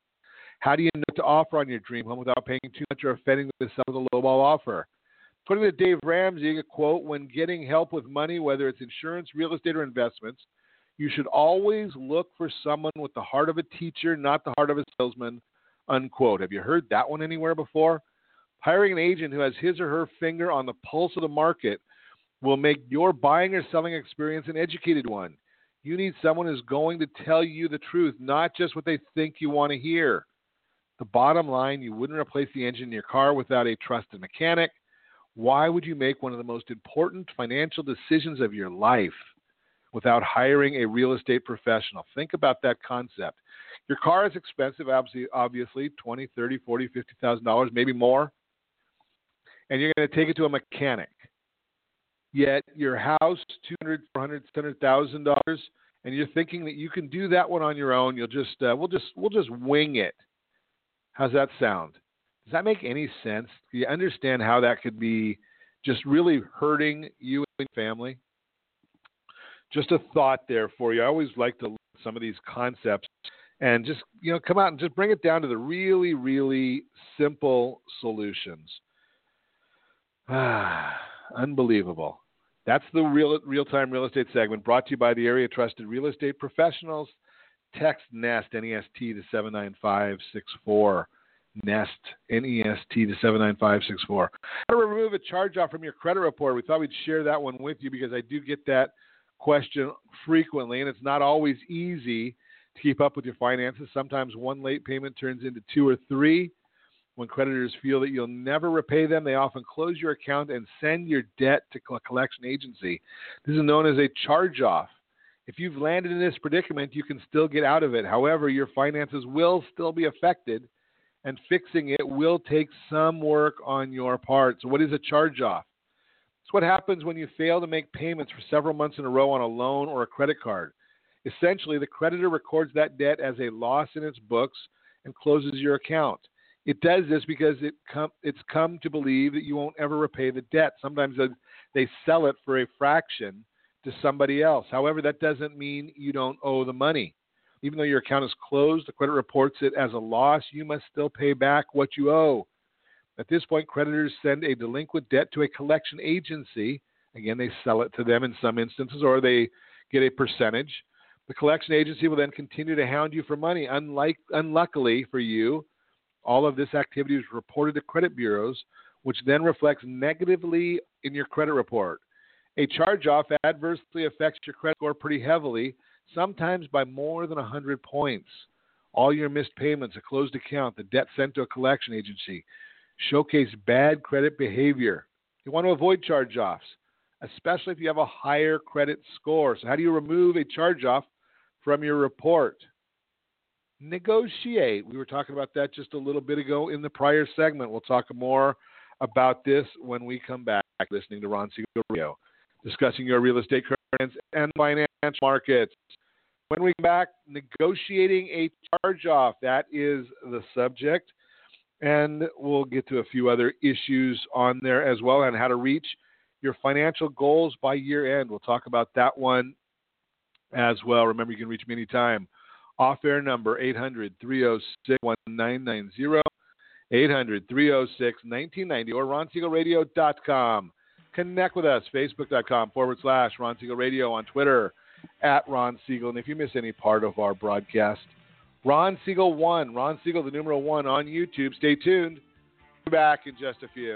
How do you know what to offer on your dream home without paying too much or offending the seller with a lowball offer? According to Dave Ramsey, a quote, when getting help with money, whether it's insurance, real estate, or investments, you should always look for someone with the heart of a teacher, not the heart of a salesman, unquote. Have you heard that one anywhere before? Hiring an agent who has his or her finger on the pulse of the market will make your buying or selling experience an educated one. You need someone who's going to tell you the truth, not just what they think you want to hear. The bottom line, you wouldn't replace the engine in your car without a trusted mechanic. Why would you make one of the most important financial decisions of your life without hiring a real estate professional? Think about that concept. Your car is expensive, obviously, obviously twenty, thirty, forty, fifty thousand dollars, maybe more. And you're going to take it to a mechanic. Yet your house, two hundred, four hundred, six hundred thousand dollars, and you're thinking that you can do that one on your own. You'll just uh, we'll just we'll just wing it. How's that sound? Does that make any sense? Do you understand how that could be just really hurting you and your family? Just a thought there for you. I always like to look at some of these concepts and just, you know, come out and just bring it down to the really, really simple solutions. Ah, unbelievable. That's the real real-time real estate segment brought to you by the area trusted real estate professionals. Text NEST, N E S T, to seven nine five six four. NEST, N E S T, to seven nine five six four. How to remove a charge-off from your credit report. We thought we'd share that one with you because I do get that question frequently, and it's not always easy to keep up with your finances. Sometimes one late payment turns into two or three. When creditors feel that you'll never repay them, they often close your account and send your debt to a collection agency. This is known as a charge-off. If you've landed in this predicament, you can still get out of it. However, your finances will still be affected, and fixing it will take some work on your part. So what is a charge-off? It's what happens when you fail to make payments for several months in a row on a loan or a credit card. Essentially, the creditor records that debt as a loss in its books and closes your account. It does this because it com- it's come to believe that you won't ever repay the debt. Sometimes they sell it for a fraction to somebody else. However, that doesn't mean you don't owe the money. Even though your account is closed, the credit reports it as a loss, you must still pay back what you owe. At this point, creditors send a delinquent debt to a collection agency. Again, they sell it to them in some instances, or they get a percentage. The collection agency will then continue to hound you for money. Unlike, unluckily for you, all of this activity is reported to credit bureaus, which then reflects negatively in your credit report. A charge-off adversely affects your credit score pretty heavily, sometimes by more than one hundred points. All your missed payments, a closed account, the debt sent to a collection agency, showcase bad credit behavior. You want to avoid charge-offs, especially if you have a higher credit score. So how do you remove a charge-off from your report. Negotiate. We were talking about that just a little bit ago in the prior segment. We'll talk more about this when we come back, listening to Ron Siegel Radio, discussing your real estate currents and financial markets. When we come back, negotiating a charge-off. That is the subject. And we'll get to a few other issues on there as well, and how to reach your financial goals by year end. We'll talk about that one as well. Remember, you can reach me anytime. Off-air number eight hundred, three oh six, one nine nine zero, eight hundred, three oh six, nineteen ninety, or ron siegel radio dot com. Connect with us, facebook.com forward slash Ron Siegel Radio, on Twitter at Ron Siegel. And if you miss any part of our broadcast, Ron Siegel one, Ron Siegel the numeral one on YouTube. Stay tuned. We'll be back in just a few.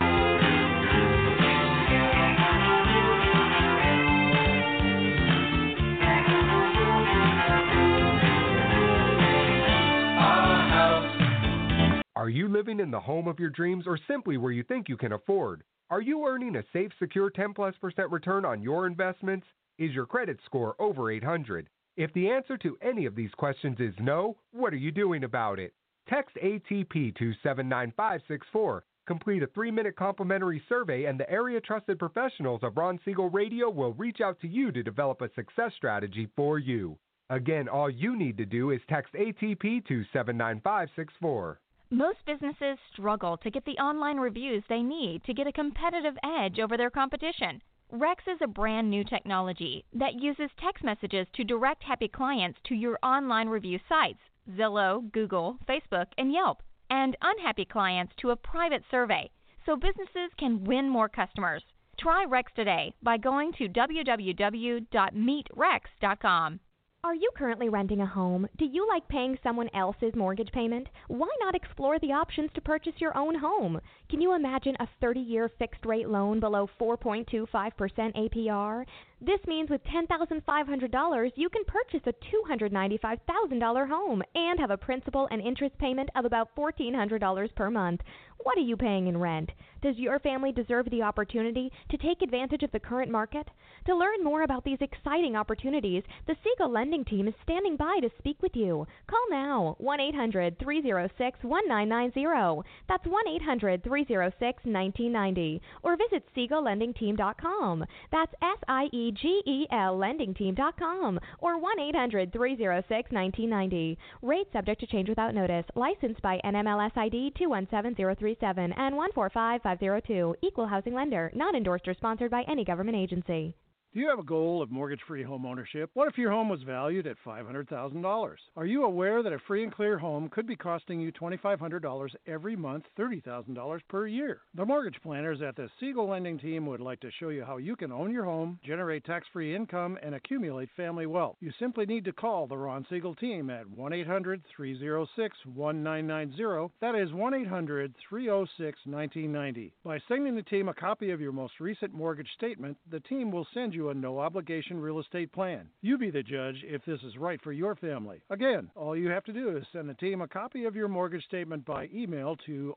Are you living in the home of your dreams, or simply where you think you can afford? Are you earning a safe, secure ten plus percent return on your investments? Is your credit score over eight hundred? If the answer to any of these questions is no, what are you doing about it? Text A T P to seven nine five six four. Complete a three-minute complimentary survey, and the area-trusted professionals of Ron Siegel Radio will reach out to you to develop a success strategy for you. Again, all you need to do is text A T P to seven nine five six four. Most businesses struggle to get the online reviews they need to get a competitive edge over their competition. Rex is a brand new technology that uses text messages to direct happy clients to your online review sites, Zillow, Google, Facebook, and Yelp, and unhappy clients to a private survey, so businesses can win more customers. Try Rex today by going to w w w dot meet rex dot com. Are you currently renting a home? Do you like paying someone else's mortgage payment? Why not explore the options to purchase your own home? Can you imagine a thirty-year fixed-rate loan below four point two five percent A P R? This means with ten thousand five hundred dollars, you can purchase a two hundred ninety-five thousand dollars home and have a principal and interest payment of about fourteen hundred dollars per month. What are you paying in rent? Does your family deserve the opportunity to take advantage of the current market? To learn more about these exciting opportunities, the Siegel Lending Team is standing by to speak with you. Call now, one eight hundred, three oh six, one nine nine zero. That's one eight hundred, three oh six, nineteen ninety. Or visit siegel lending team dot com. That's S I E G E L lending team dot com. Or one eight hundred, three oh six, nineteen ninety. Rate subject to change without notice. Licensed by N M L S I D two one seven zero three seven and one four five five zero two. Equal housing lender. Not endorsed or sponsored by any government agency. Do you have a goal of mortgage-free home ownership? What if your home was valued at five hundred thousand dollars? Are you aware that a free and clear home could be costing you twenty-five hundred dollars every month, thirty thousand dollars per year? The mortgage planners at the Siegel Lending Team would like to show you how you can own your home, generate tax-free income, and accumulate family wealth. You simply need to call the Ron Siegel Team at one eight hundred, three oh six, one nine nine zero. That is one eight hundred, three oh six, nineteen ninety. By sending the team a copy of your most recent mortgage statement, the team will send you a no-obligation real estate plan. You be the judge if this is right for your family. Again, all you have to do is send the team a copy of your mortgage statement by email to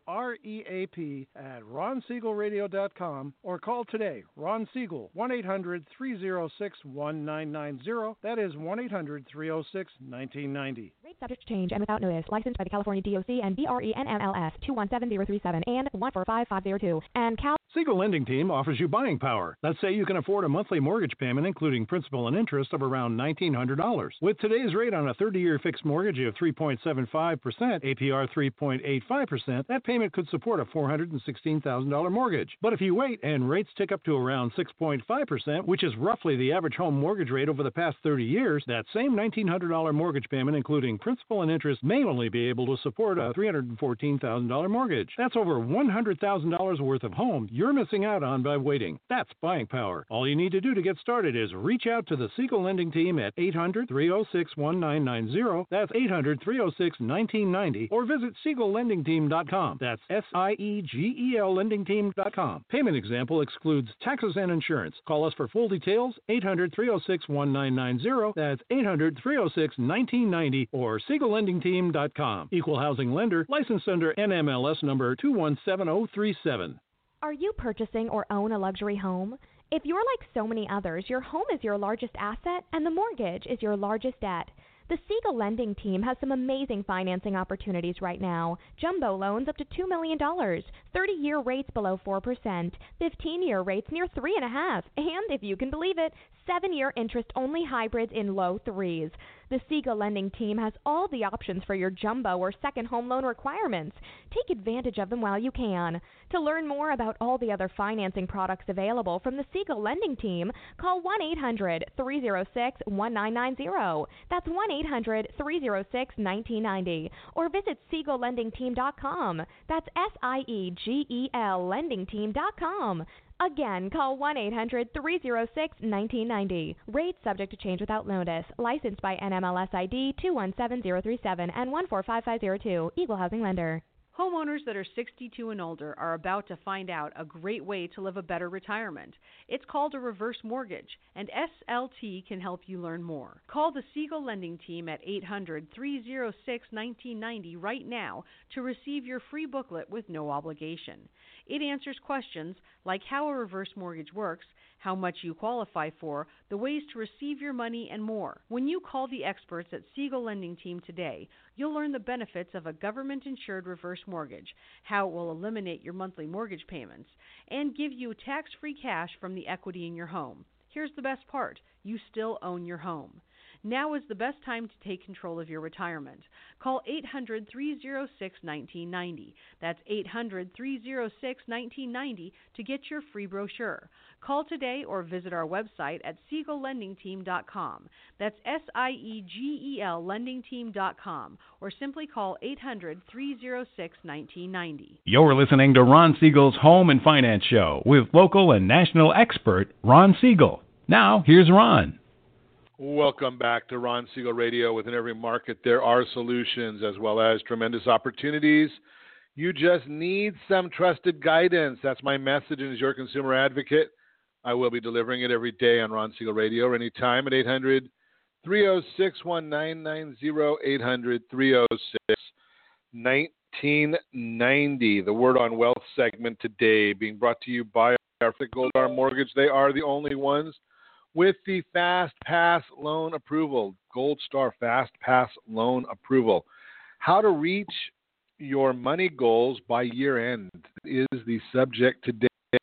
reap at ron siegel radio dot com or call today, Ron Siegel, one eight hundred, three oh six, one nine nine zero. That is one eight hundred, three oh six, nineteen ninety. Rate subject to change and without notice. Licensed by the California D O C and B R E N M L S two one seven zero three seven and one four five five zero two. And Cal Siegel Lending Team offers you buying power. Let's say you can afford a monthly mortgage payment, including principal and interest, of around nineteen hundred dollars. With today's rate on a thirty-year fixed mortgage of three point seven five percent, A P R three point eight five percent, that payment could support a four hundred sixteen thousand dollars mortgage. But if you wait and rates tick up to around six point five percent, which is roughly the average home mortgage rate over the past thirty years, that same nineteen hundred dollars mortgage payment, including principal and interest, may only be able to support a three hundred fourteen thousand dollars mortgage. That's over one hundred thousand dollars worth of home you're missing out on by waiting. That's buying power. All you need to do to get started is reach out to the Siegel Lending Team at eight hundred, three oh six, one nine nine zero. That's eight hundred, three oh six, nineteen ninety. Or visit siegel lending team dot com. That's S I E G E L lending team dot com. Payment example excludes taxes and insurance. Call us for full details, eight hundred, three oh six, one nine nine zero. That's eight hundred, three oh six, nineteen ninety or siegel lending team dot com. Equal housing lender, licensed under N M L S number two one seven zero three seven. Are you purchasing or own a luxury home? If you're like so many others, your home is your largest asset and the mortgage is your largest debt. The Siegel Lending Team has some amazing financing opportunities right now. Jumbo loans up to two million dollars, thirty-year rates below four percent, fifteen-year rates near three point five percent, and, if you can believe it, seven-year interest-only hybrids in low threes. The Siegel Lending Team has all the options for your jumbo or second home loan requirements. Take advantage of them while you can. To learn more about all the other financing products available from the Siegel Lending Team, call one eight hundred, three oh six, one nine nine zero. That's one eight hundred, three oh six, one nine nine zero. Or visit siegel lending team dot com. That's S I E G E L lending team dot com. Again, call one eight hundred, three oh six, one nine nine zero. Rates subject to change without notice. Licensed by N M L S I D two one seven zero three seven and one four five five zero two. Equal Housing Lender. Homeowners that are sixty-two and older are about to find out a great way to live a better retirement. It's called a reverse mortgage, and S L T can help you learn more. Call the Siegel Lending Team at eight hundred, three oh six, one nine nine zero right now to receive your free booklet with no obligation. It answers questions like how a reverse mortgage works, how much you qualify for, the ways to receive your money, and more. When you call the experts at Siegel Lending Team today, you'll learn the benefits of a government-insured reverse mortgage, how it will eliminate your monthly mortgage payments, and give you tax-free cash from the equity in your home. Here's the best part. You still own your home. Now is the best time to take control of your retirement. Call eight hundred, three oh six, one nine nine zero. That's eight hundred, three oh six, one nine nine zero to get your free brochure. Call today or visit our website at siegel lending team dot com. That's S I E G E L lending team dot com. Or simply call eight hundred, three oh six, one nine nine zero. You're listening to Ron Siegel's Home and Finance Show with local and national expert Ron Siegel. Now, here's Ron. Welcome back to Ron Siegel Radio. Within every market, there are solutions as well as tremendous opportunities. You just need some trusted guidance. That's my message, and as your consumer advocate, I will be delivering it every day on Ron Siegel Radio or anytime at eight hundred, three oh six, one nine nine zero, eight hundred, three oh six, one nine nine zero. The Word on Wealth segment today being brought to you by our Gold Arm Mortgage. They are the only ones with the Fast Pass loan approval, Gold Star Fast Pass loan approval. How to reach your money goals by year end is the subject today.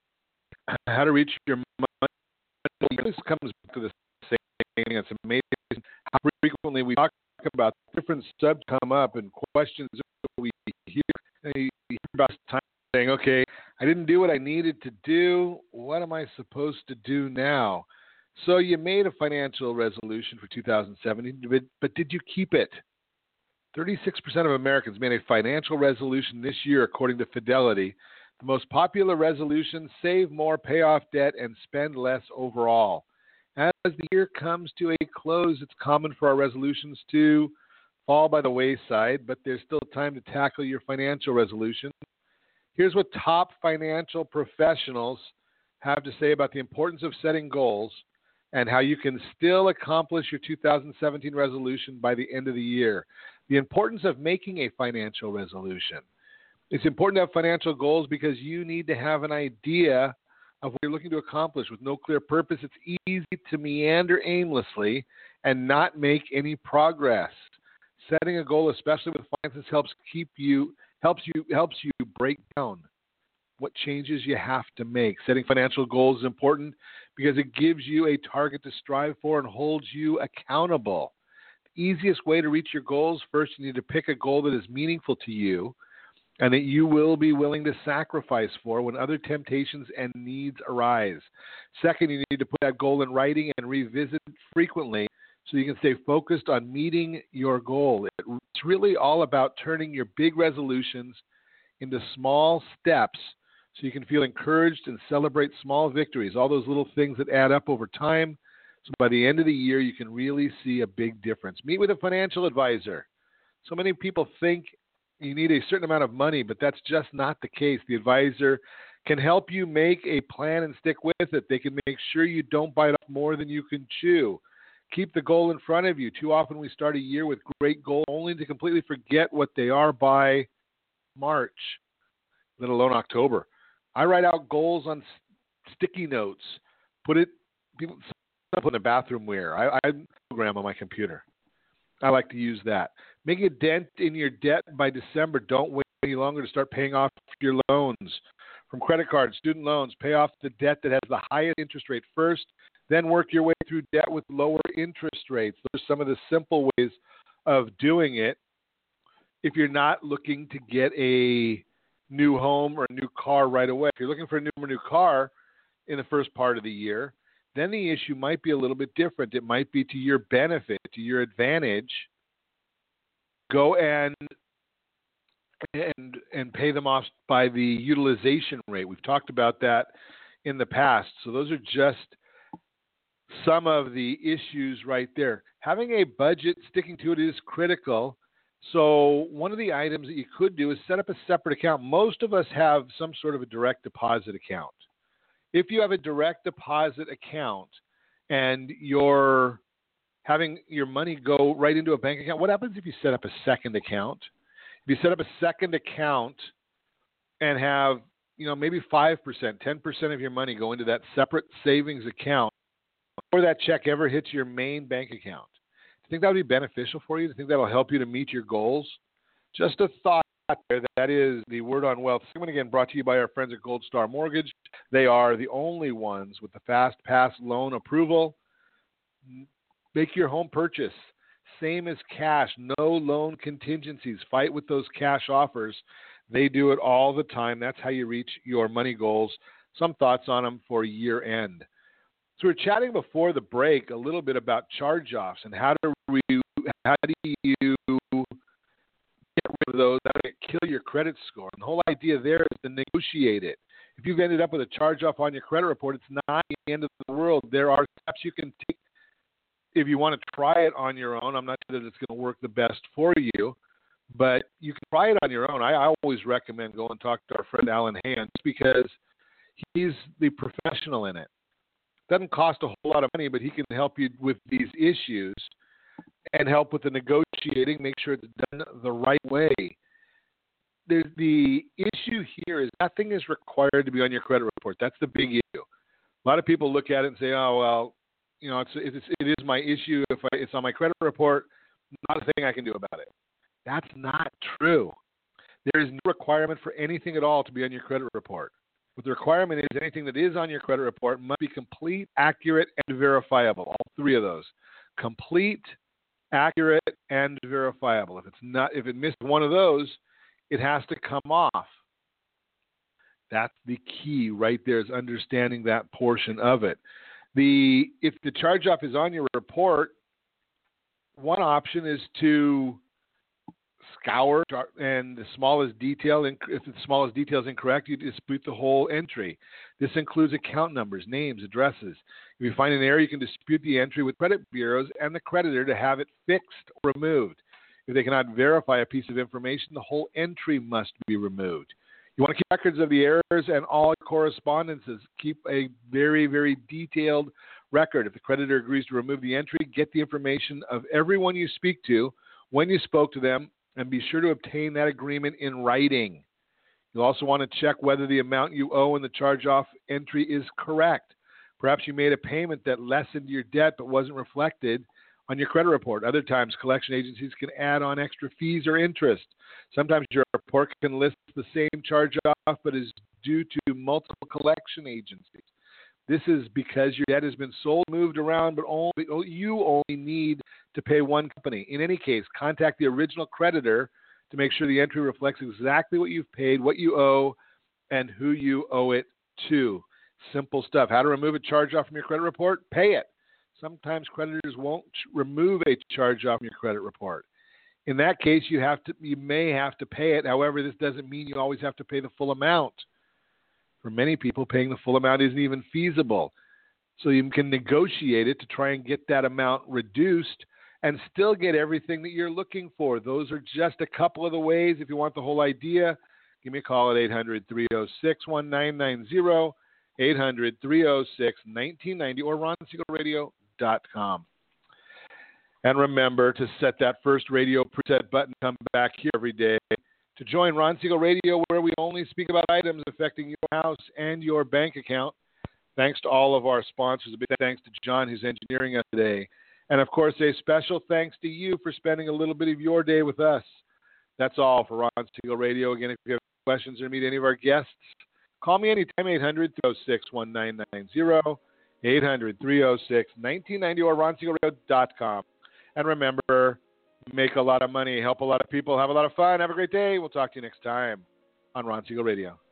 How to reach your money goals. This comes back to the same thing. It's amazing how frequently we talk about different subjects come up and questions that we hear, we hear about time saying, okay, I didn't do what I needed to do. What am I supposed to do now? So you made a financial resolution for two thousand seventeen, but, but did you keep it? thirty-six percent of Americans made a financial resolution this year, according to Fidelity. The most popular resolutions: save more, pay off debt, and spend less overall. As the year comes to a close, it's common for our resolutions to fall by the wayside, but there's still time to tackle your financial resolution. Here's what top financial professionals have to say about the importance of setting goals and how you can still accomplish your two thousand seventeen resolution by the end of the year. The importance of making a financial resolution. It's important to have financial goals because you need to have an idea of what you're looking to accomplish. With no clear purpose, it's easy to meander aimlessly and not make any progress. Setting a goal, especially with finances, helps keep you helps you helps you break down what changes you have to make. Setting financial goals is important because it gives you a target to strive for and holds you accountable. The easiest way to reach your goals: first, you need to pick a goal that is meaningful to you and that you will be willing to sacrifice for when other temptations and needs arise. Second, you need to put that goal in writing and revisit it frequently so you can stay focused on meeting your goal. It's really all about turning your big resolutions into small steps so you can feel encouraged and celebrate small victories, all those little things that add up over time. So by the end of the year, you can really see a big difference. Meet with a financial advisor. So many people think you need a certain amount of money, but that's just not the case. The advisor can help you make a plan and stick with it. They can make sure you don't bite off more than you can chew. Keep the goal in front of you. Too often we start a year with great goals only to completely forget what they are by March, let alone October. I write out goals on sticky notes, Put it, people put in a bathroom mirror. I, I program on my computer. I like to use that. Make a dent in your debt by December. Don't wait any longer to start paying off your loans. From credit cards, student loans, pay off the debt that has the highest interest rate first, then work your way through debt with lower interest rates. Those are some of the simple ways of doing it if you're not looking to get a new home or a new car right away. If you're looking for a new, a new car in the first part of the year, then the issue might be a little bit different. It might be to your benefit, to your advantage. Go and and and pay them off by the utilization rate. We've talked about that in the past. So those are just some of the issues right there. Having a budget, sticking to it is critical. So one of the items that you could do is set up a separate account. Most of us have some sort of a direct deposit account. If you have a direct deposit account and you're having your money go right into a bank account, what happens if you set up a second account? If you set up a second account and have, you know, maybe five percent, ten percent of your money go into that separate savings account before that check ever hits your main bank account, do you think that would be beneficial for you? Do you think that will help you to meet your goals? Just a thought there. That is the Word on Wealth segment, again, brought to you by our friends at Gold Star Mortgage. They are the only ones with the Fast Pass loan approval. Make your home purchase same as cash, no loan contingencies. Fight with those cash offers. They do it all the time. That's how you reach your money goals. Some thoughts on them for year end. So we we're chatting before the break a little bit about charge-offs and how do we, how do you get rid of those, how do you kill your credit score. And the whole idea there is to negotiate it. If you've ended up with a charge-off on your credit report, it's not the end of the world. There are steps you can take if you want to try it on your own. I'm not sure that it's going to work the best for you, but you can try it on your own. I, I always recommend go and talk to our friend Alan Hands because he's the professional in it. Doesn't cost a whole lot of money, but he can help you with these issues and help with the negotiating, make sure it's done the right way. The, the issue here is nothing is required to be on your credit report. That's the big issue. A lot of people look at it and say, oh, well, you know, it's, it's, it is my issue. If I, it's on my credit report, not a thing I can do about it. That's not true. There is no requirement for anything at all to be on your credit report. What the requirement is, anything that is on your credit report must be complete, accurate, and verifiable. All three of those. Complete, accurate, and verifiable. If it's not, if it missed one of those, it has to come off. That's the key right there, is understanding that portion of it. The if the charge-off is on your report, one option is to scour, and the smallest detail, if the smallest detail is incorrect, you dispute the whole entry. This includes account numbers, names, addresses. If you find an error, you can dispute the entry with credit bureaus and the creditor to have it fixed or removed. If they cannot verify a piece of information, the whole entry must be removed. You want to keep records of the errors and all correspondences. Keep a very, very detailed record. If the creditor agrees to remove the entry, get the information of everyone you speak to, when you spoke to them, and be sure to obtain that agreement in writing. You'll also want to check whether the amount you owe in the charge-off entry is correct. Perhaps you made a payment that lessened your debt but wasn't reflected on your credit report. Other times, collection agencies can add on extra fees or interest. Sometimes your report can list the same charge-off but is due to multiple collection agencies. This is because your debt has been sold, moved around, but only, you only need to pay one company. In any case, contact the original creditor to make sure the entry reflects exactly what you've paid, what you owe, and who you owe it to. Simple stuff. How to remove a charge-off from your credit report? Pay it. Sometimes creditors won't remove a charge-off from your credit report. In that case, you have to, you may have to pay it. However, this doesn't mean you always have to pay the full amount. For many people, paying the full amount isn't even feasible. So you can negotiate it to try and get that amount reduced and still get everything that you're looking for. Those are just a couple of the ways. If you want the whole idea, give me a call at eight hundred, three oh six, one nine nine zero, eight hundred, three oh six, one nine nine zero, or ron siegel radio dot com. And remember to set that first radio preset button, come back here every day to join Ron Siegel Radio, where we only speak about items affecting your house and your bank account. Thanks to all of our sponsors. A big thanks to John, who's engineering us today. And, of course, a special thanks to you for spending a little bit of your day with us. That's all for Ron Siegel Radio. Again, if you have questions or meet any of our guests, call me anytime, eight hundred, three oh six, one nine nine zero, eight hundred, three oh six, one nine nine zero, or ron siegel radio dot com. And remember, make a lot of money, help a lot of people, have a lot of fun. Have a great day. We'll talk to you next time on Ron Siegel Radio.